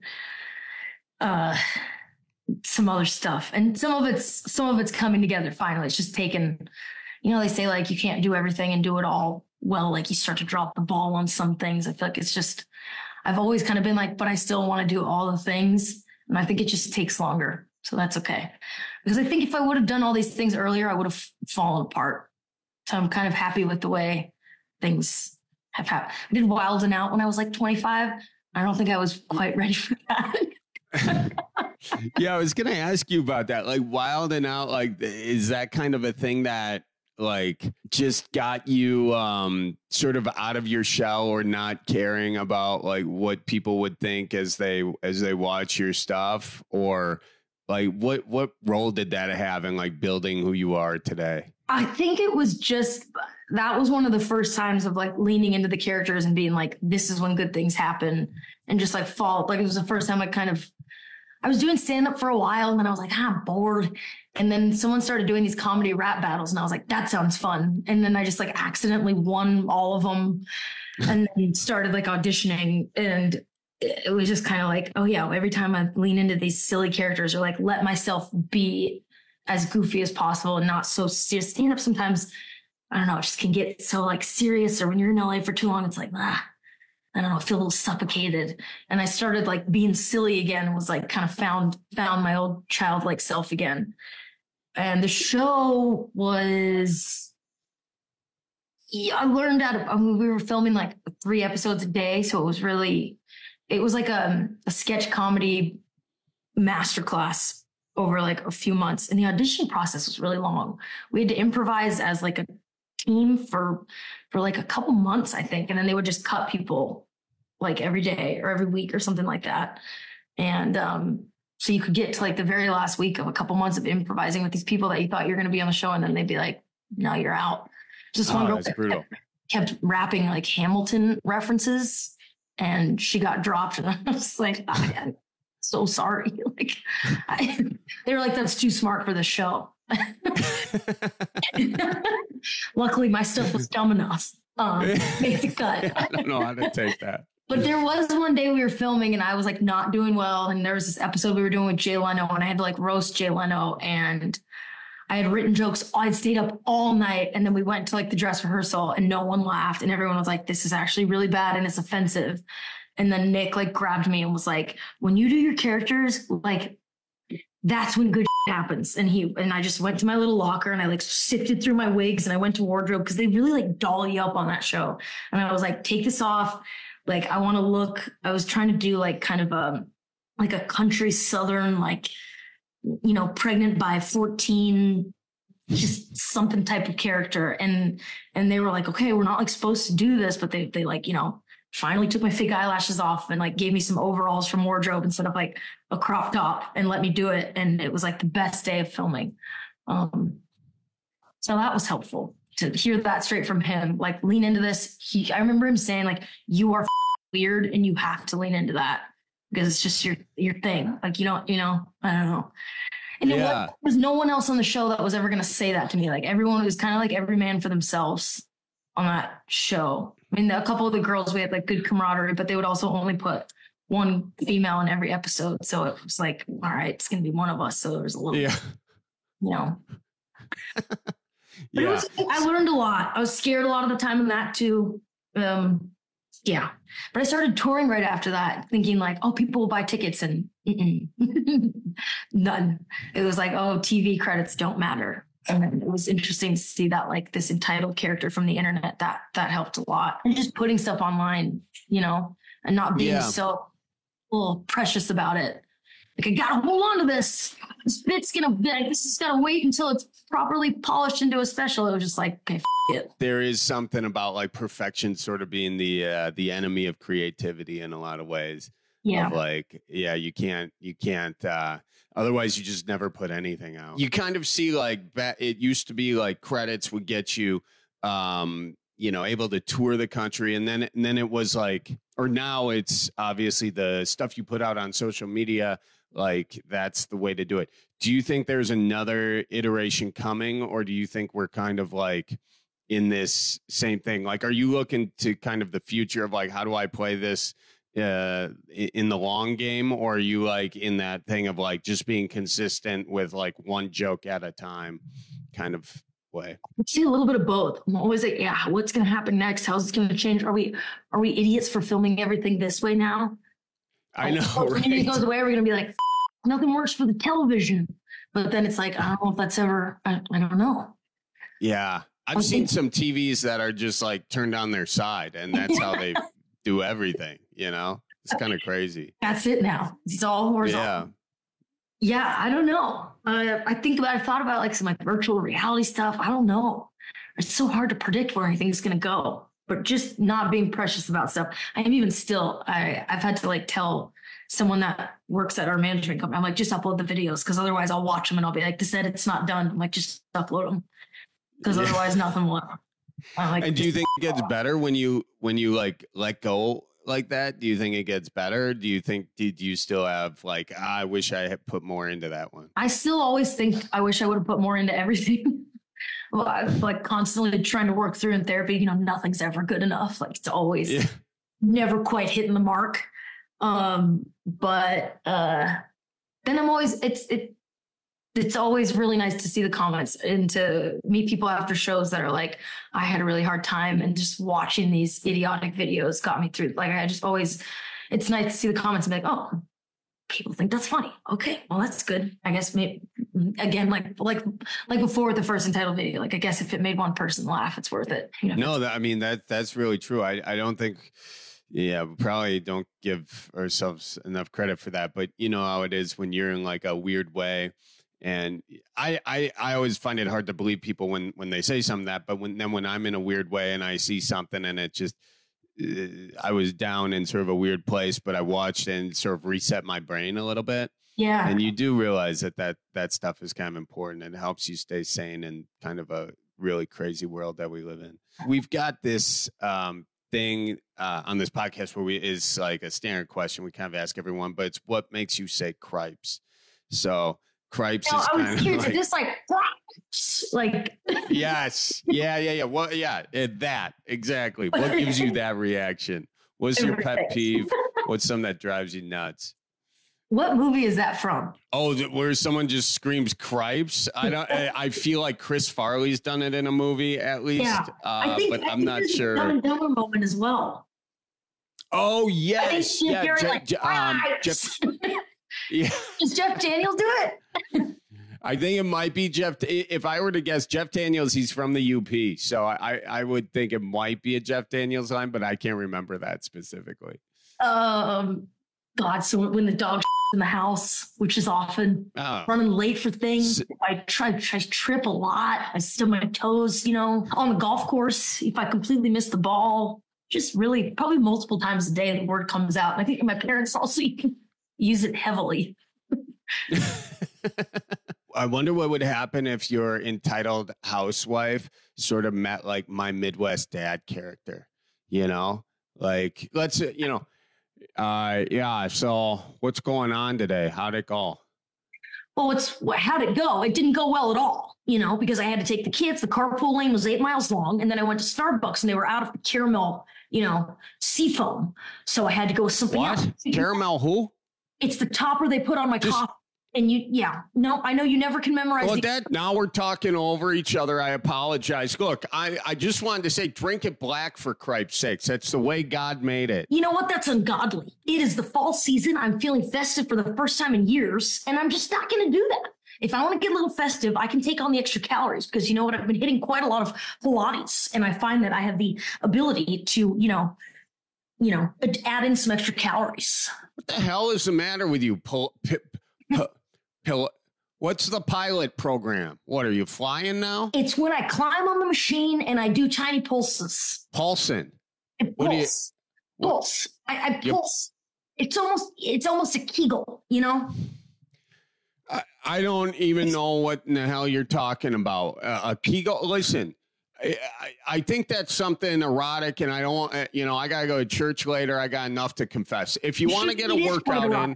some other stuff, and some of it's coming together finally. It's just taken, they say like you can't do everything and do it all well, like you start to drop the ball on some things. I feel like it's just, I've always kind of been like, but I still want to do all the things, and I think it just takes longer, so that's okay. Because I think if I would have done all these things earlier, I would have fallen apart. So I'm kind of happy with the way things have happened. I did Wild 'N Out when I was like 25. I don't think I was quite ready for that. Yeah, I was going to ask you about that. Like Wild 'N Out, like, is that kind of a thing that like just got you sort of out of your shell, or not caring about like what people would think as they watch your stuff? Or like what role did that have in like building who you are today? I think it was just, that was one of the first times of like leaning into the characters and being like, this is when good things happen, and just like fall. Like it was the first time I was doing stand up for a while, and then I was like, I'm bored. And then someone started doing these comedy rap battles, and I was like, that sounds fun. And then I just like accidentally won all of them, and then started like auditioning. And it was just kind of like, oh yeah, every time I lean into these silly characters, or like let myself be as goofy as possible and not so serious. Stand up sometimes, I don't know, it just can get so like serious, or when you're in LA for too long, it's like, I don't know, I feel a little suffocated. And I started like being silly again, and was like kind of found my old childlike self again. And the show was, I learned we were filming like 3 episodes a day. So it was like a sketch comedy masterclass over like a few months. And the audition process was really long. We had to improvise as like a team for like a couple months, I think. And then they would just cut people like every day or every week or something like that. And so you could get to like the very last week of a couple months of improvising with these people that you thought you were going to be on the show. And then they'd be like, no, you're out. Just one girl kept rapping like Hamilton references, and she got dropped. And I was like, I'm so sorry. Like they were like, that's too smart for the show. Luckily my stuff was dumb enough. Make the cut. I don't know how to take that. But there was one day we were filming, and I was like not doing well. And there was this episode we were doing with Jay Leno, and I had to like roast Jay Leno, and I had written jokes. I'd stayed up all night, and then we went to like the dress rehearsal, and no one laughed. And everyone was like, this is actually really bad, and it's offensive. And then Nick like grabbed me and was like, when you do your characters, like that's when good happens. And I just went to my little locker, and I like sifted through my wigs, and I went to wardrobe, because they really like doll you up on that show. And I was like, take this off. Like, I want to look, I was trying to do like kind of like a country Southern, like, pregnant by 14, just something type of character. And they were like, okay, we're not like supposed to do this, but they like, finally took my fake eyelashes off and like gave me some overalls from wardrobe instead of like a crop top, and let me do it. And it was like the best day of filming. So that was helpful to hear that straight from him, like lean into this. I remember him saying like, you are weird and you have to lean into that because it's just your thing. Like, I don't know. And there was no one else on the show that was ever going to say that to me. Like everyone was kind of like every man for themselves on that show. I mean, a couple of the girls, we had like good camaraderie, but they would also only put one female in every episode. So it was like, all right, it's going to be one of us. So there was a little, But I learned a lot. I was scared a lot of the time in that too. But I started touring right after that, thinking like, oh, people will buy tickets, and none. It was like, oh, TV credits don't matter. And then it was interesting to see that like this entitled character from the internet, that helped a lot. And just putting stuff online, and not being so precious about it. Like, I gotta hold on to this. This is gotta wait until it's properly polished into a special. It was just like, okay, it. There is something about like perfection sort of being the enemy of creativity in a lot of ways. Yeah. Of like, you can't, otherwise you just never put anything out. You kind of see like, it used to be like credits would get you, able to tour the country. And then it was like, or now it's obviously the stuff you put out on social media, like that's the way to do it. Do you think there's another iteration coming, or do you think we're kind of like in this same thing? Like, are you looking to kind of the future of like, how do I play this in the long game, or are you like in that thing of like just being consistent with like one joke at a time kind of way? I see a little bit of both. I'm always like, what's going to happen next? How's it going to change? Are we idiots for filming everything this way now? I know. Right? When it goes away, we're going to be like, nothing works for the television. But then it's like, I don't know if that's ever, I don't know. Yeah. I've seen some TVs that are just like turned on their side, and that's how they do everything, It's kind of crazy. That's it now. It's all horizontal. Yeah, I don't know. I thought about like some like virtual reality stuff. I don't know. It's so hard to predict where anything's going to go, but just not being precious about stuff. I am even still, I've had to like tell someone that works at our management company, I'm like, just upload the videos, because otherwise I'll watch them and I'll be like, this edit's not done. I'm like, just upload them, because otherwise nothing will. And do you think it gets better when you like let go like that? Do you think it gets better? Do you still have like, I wish I had put more into that one? I still always think I wish I would have put more into everything. Well, I'm like constantly trying to work through in therapy. Nothing's ever good enough. Like, it's always never quite hitting the mark. But then I'm always, it's always really nice to see the comments and to meet people after shows that are like, I had a really hard time, and just watching these idiotic videos got me through. Like, I just always, it's nice to see the comments and be like, oh, people think that's funny. Okay, well, that's good. I guess maybe, again, like before with the first entitled video, like, I guess if it made one person laugh, it's worth it. No, that's really true. I don't think, we probably don't give ourselves enough credit for that. But you know how it is when you're in like a weird way. And I always find it hard to believe people when they say something that, but when I'm in a weird way and I see something and it just, I was down in sort of a weird place, but I watched and sort of reset my brain a little bit. Yeah. And you do realize that stuff is kind of important. It helps you stay sane in kind of a really crazy world that we live in. We've got this thing on this podcast where is like a standard question we kind of ask everyone, but it's what makes you say cripes? So cripes is kind of like, just like cripes, like yes, yeah. Well, that exactly. What gives you that reaction? What's your pet peeve? What's something that drives you nuts? What movie is that from? Oh, where someone just screams cripes? I feel like Chris Farley's done it in a movie at least. Yeah, but I'm not sure. Dumb and Dumber moment as well. Oh yes, Jeff. Yeah. Does Jeff Daniels do it? I think it might be Jeff. If I were to guess, Jeff Daniels, he's from the UP. So I would think it might be a Jeff Daniels line, but I can't remember that specifically. God, so when the dog in the house, which is often running late for things, I trip a lot. I stub my toes, on the golf course. If I completely miss the ball, just really probably multiple times a day, the word comes out. And I think my parents also use it heavily. I wonder what would happen if your entitled housewife sort of met like my Midwest dad character, like let's, so what's going on today? How'd it go? Well, how'd it go? It didn't go well at all, because I had to take the kids. The carpool lane was 8 miles long. And then I went to Starbucks and they were out of the caramel, seafoam. So I had to go with something else. Caramel who? It's the topper they put on my coffee. And I know you never can memorize. Well, now we're talking over each other. I apologize. Look, I just wanted to say, drink it black for cripe's sakes. That's the way God made it. You know what? That's ungodly. It is the fall season. I'm feeling festive for the first time in years, and I'm just not going to do that. If I want to get a little festive, I can take on the extra calories because you know what? I've been hitting quite a lot of Pilates, and I find that I have the ability to, add in some extra calories. What the hell is the matter with you? What's the pilot program? What, are you flying now? It's when I climb on the machine and I do tiny pulses. Pulsing. Pulse. I pulse. It's almost a Kegel, I don't even know what in the hell you're talking about. A Kegel. Listen, I think that's something erotic, and I don't. I gotta go to church later. I got enough to confess. If you want to get a workout in,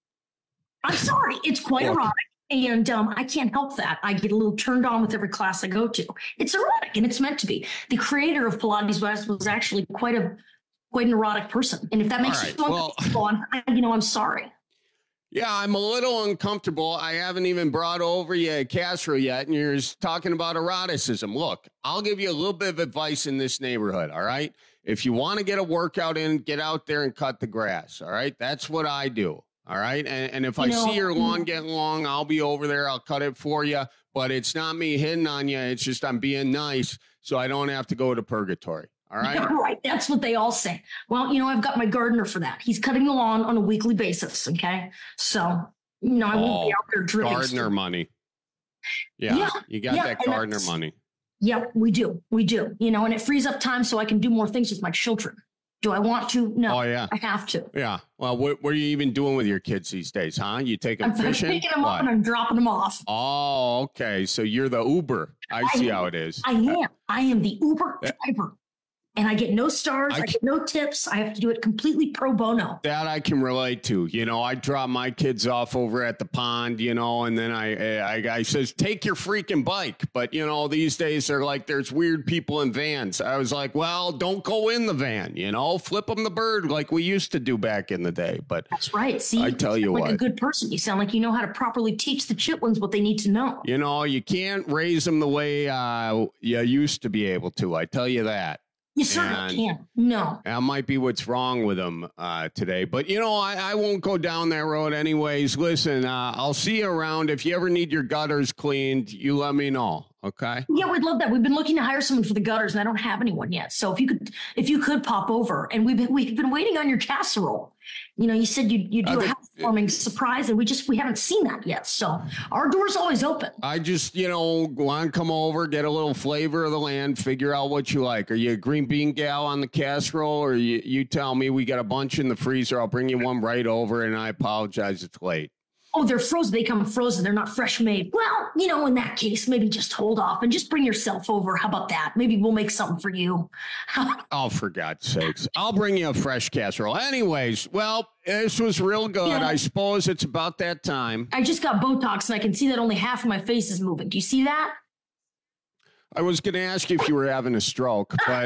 I'm sorry, it's quite erotic. And I can't help that. I get a little turned on with every class I go to. It's erotic, and it's meant to be. The creator of Pilates was actually quite an erotic person. And if that makes you uncomfortable, I'm sorry. Yeah, I'm a little uncomfortable. I haven't even brought over you Castro yet, and you're talking about eroticism. Look, I'll give you a little bit of advice in this neighborhood, all right? If you want to get a workout in, get out there and cut the grass, all right? That's what I do. All right. And if I see your lawn getting long, I'll be over there. I'll cut it for you. But it's not me hitting on you. It's just I'm being nice so I don't have to go to purgatory. All right. Yeah, right. That's what they all say. Well, I've got my gardener for that. He's cutting the lawn on a weekly basis. Okay. So, I won't be out there drilling. Gardener money. Yeah. You got that gardener money. Yep, we do. And it frees up time so I can do more things with my children. Do I want to? No. Oh, yeah. I have to. Yeah. Well, what are you even doing with your kids these days, huh? You take them fishing? I'm picking them up and I'm dropping them off. Oh, okay. So you're the Uber. I see how it is. I am. I am the Uber driver. And I get no stars. I get no tips. I have to do it completely pro bono. That I can relate to. I drop my kids off over at the pond, and then I says, take your freaking bike. But, these days they're like, there's weird people in vans. I was like, well, don't go in the van, flip them the bird like we used to do back in the day. But that's right. See, I tell you like what, a good person. You sound like you know how to properly teach the chitlins what they need to know. You can't raise them the way you used to be able to. I tell you that. You certainly can't. No. That might be what's wrong with them today. But, I won't go down that road anyways. Listen, I'll see you around. If you ever need your gutters cleaned, you let me know. Okay. Yeah, we'd love that. We've been looking to hire someone for the gutters, and I don't have anyone yet. So if you could pop over, and we've been waiting on your casserole. You said you do a housewarming surprise, and we haven't seen that yet. So our door's always open. I just want to come over, get a little flavor of the land, figure out what you like. Are you a green bean gal on the casserole, or you tell me? We got a bunch in the freezer. I'll bring you one right over, and I apologize it's late. Oh, they're frozen. They come frozen. They're not fresh made. Well, in that case, maybe just hold off and just bring yourself over. How about that? Maybe we'll make something for you. Oh, for God's sakes. I'll bring you a fresh casserole. Anyways, well, this was real good. Yeah. I suppose it's about that time. I just got Botox, and I can see that only half of my face is moving. Do you see that? I was going to ask you if you were having a stroke, but,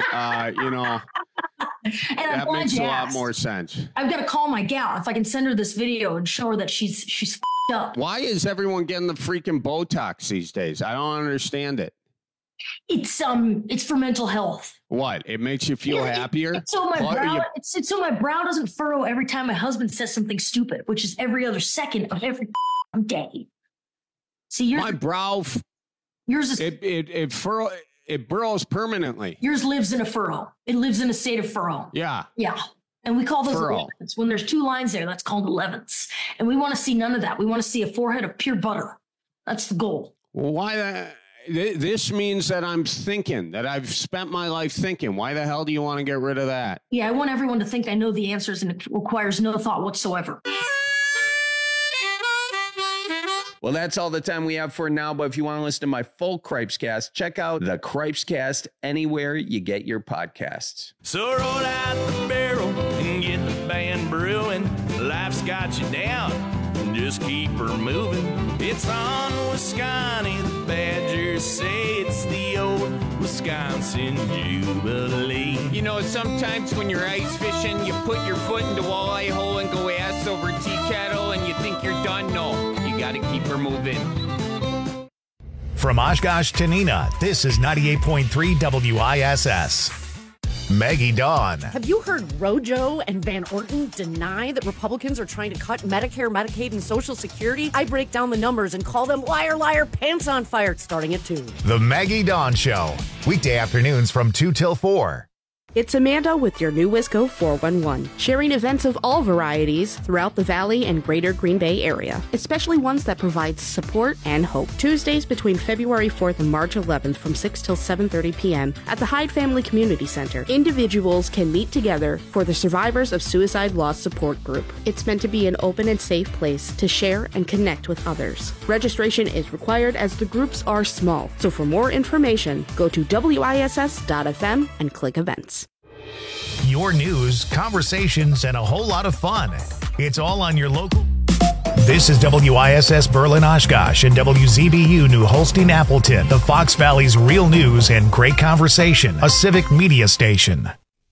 that makes a lot more sense. I've got to call my gal if I can send her this video and show her that she's f***ed up. Why is everyone getting the freaking Botox these days? I don't understand it. It's for mental health. What? It makes you feel happier? It's so my brow doesn't furrow every time my husband says something stupid, which is every other second of every day. See, my brow. Yours is it burrows permanently. Yours lives in a furrow. It lives in a state of furrow. Yeah. Yeah. And we call those 11s. When there's 2 lines there, that's called 11s. And we want to see none of that. We want to see a forehead of pure butter. That's the goal. Well, why this means that I'm thinking, that I've spent my life thinking. Why the hell do you want to get rid of that? Yeah, I want everyone to think I know the answers, and it requires no thought whatsoever. Well, that's all the time we have for now. But if you want to listen to my full Cripescast, check out the Cripescast anywhere you get your podcasts. So roll out the barrel and get the band brewing. Life's got you down, just keep her moving. It's on Wisconsin, the Badgers say it's the old Wisconsin Jubilee. Sometimes when you're ice fishing, you put your foot in the walleye hole and go ass over tea kettle and you think you're done. No, you got to keep her moving. From Oshkosh to Neenah, this is 98.3 WISS. Maggie Dawn. Have you heard Rojo and Van Orton deny that Republicans are trying to cut Medicare, Medicaid, and Social Security? I break down the numbers and call them liar, liar, pants on fire, starting at 2. The Maggie Dawn Show. Weekday afternoons from 2 till 4. It's Amanda with your new Wisco 411, sharing events of all varieties throughout the Valley and greater Green Bay area, especially ones that provide support and hope. Tuesdays between February 4th and March 11th from 6 till 7:30 p.m. at the Hyde Family Community Center. Individuals can meet together for the Survivors of Suicide Loss Support Group. It's meant to be an open and safe place to share and connect with others. Registration is required as the groups are small, so for more information, go to wiss.fm and click events. Your news, conversations, and a whole lot of fun. It's all on your local. This is WISS Berlin Oshkosh and WZBU New Holstein Appleton, the Fox Valley's real news and great conversation, a civic media station.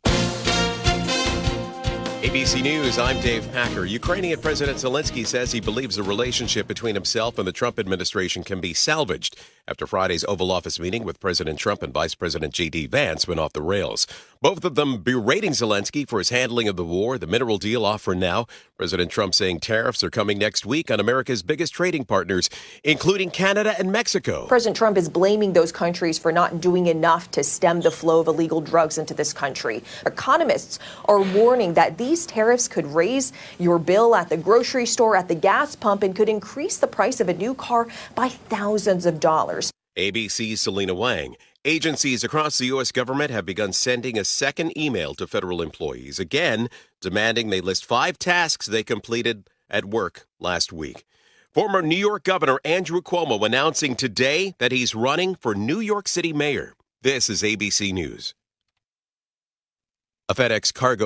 ABC News, I'm Dave Packer. Ukrainian President Zelensky says he believes the relationship between himself and the Trump administration can be salvaged after Friday's Oval Office meeting with President Trump and Vice President J.D. Vance went off the rails. Both of them berating Zelensky for his handling of the war, the mineral deal off for now. President Trump saying tariffs are coming next week on America's biggest trading partners, including Canada and Mexico. President Trump is blaming those countries for not doing enough to stem the flow of illegal drugs into this country. Economists are warning that these tariffs could raise your bill at the grocery store, at the gas pump, and could increase the price of a new car by thousands of dollars. ABC's Selena Wang. Agencies across the U.S. government have begun sending a second email to federal employees, again demanding they list 5 tasks they completed at work last week. Former New York Governor Andrew Cuomo announcing today that he's running for New York City mayor. This is ABC News. A FedEx cargo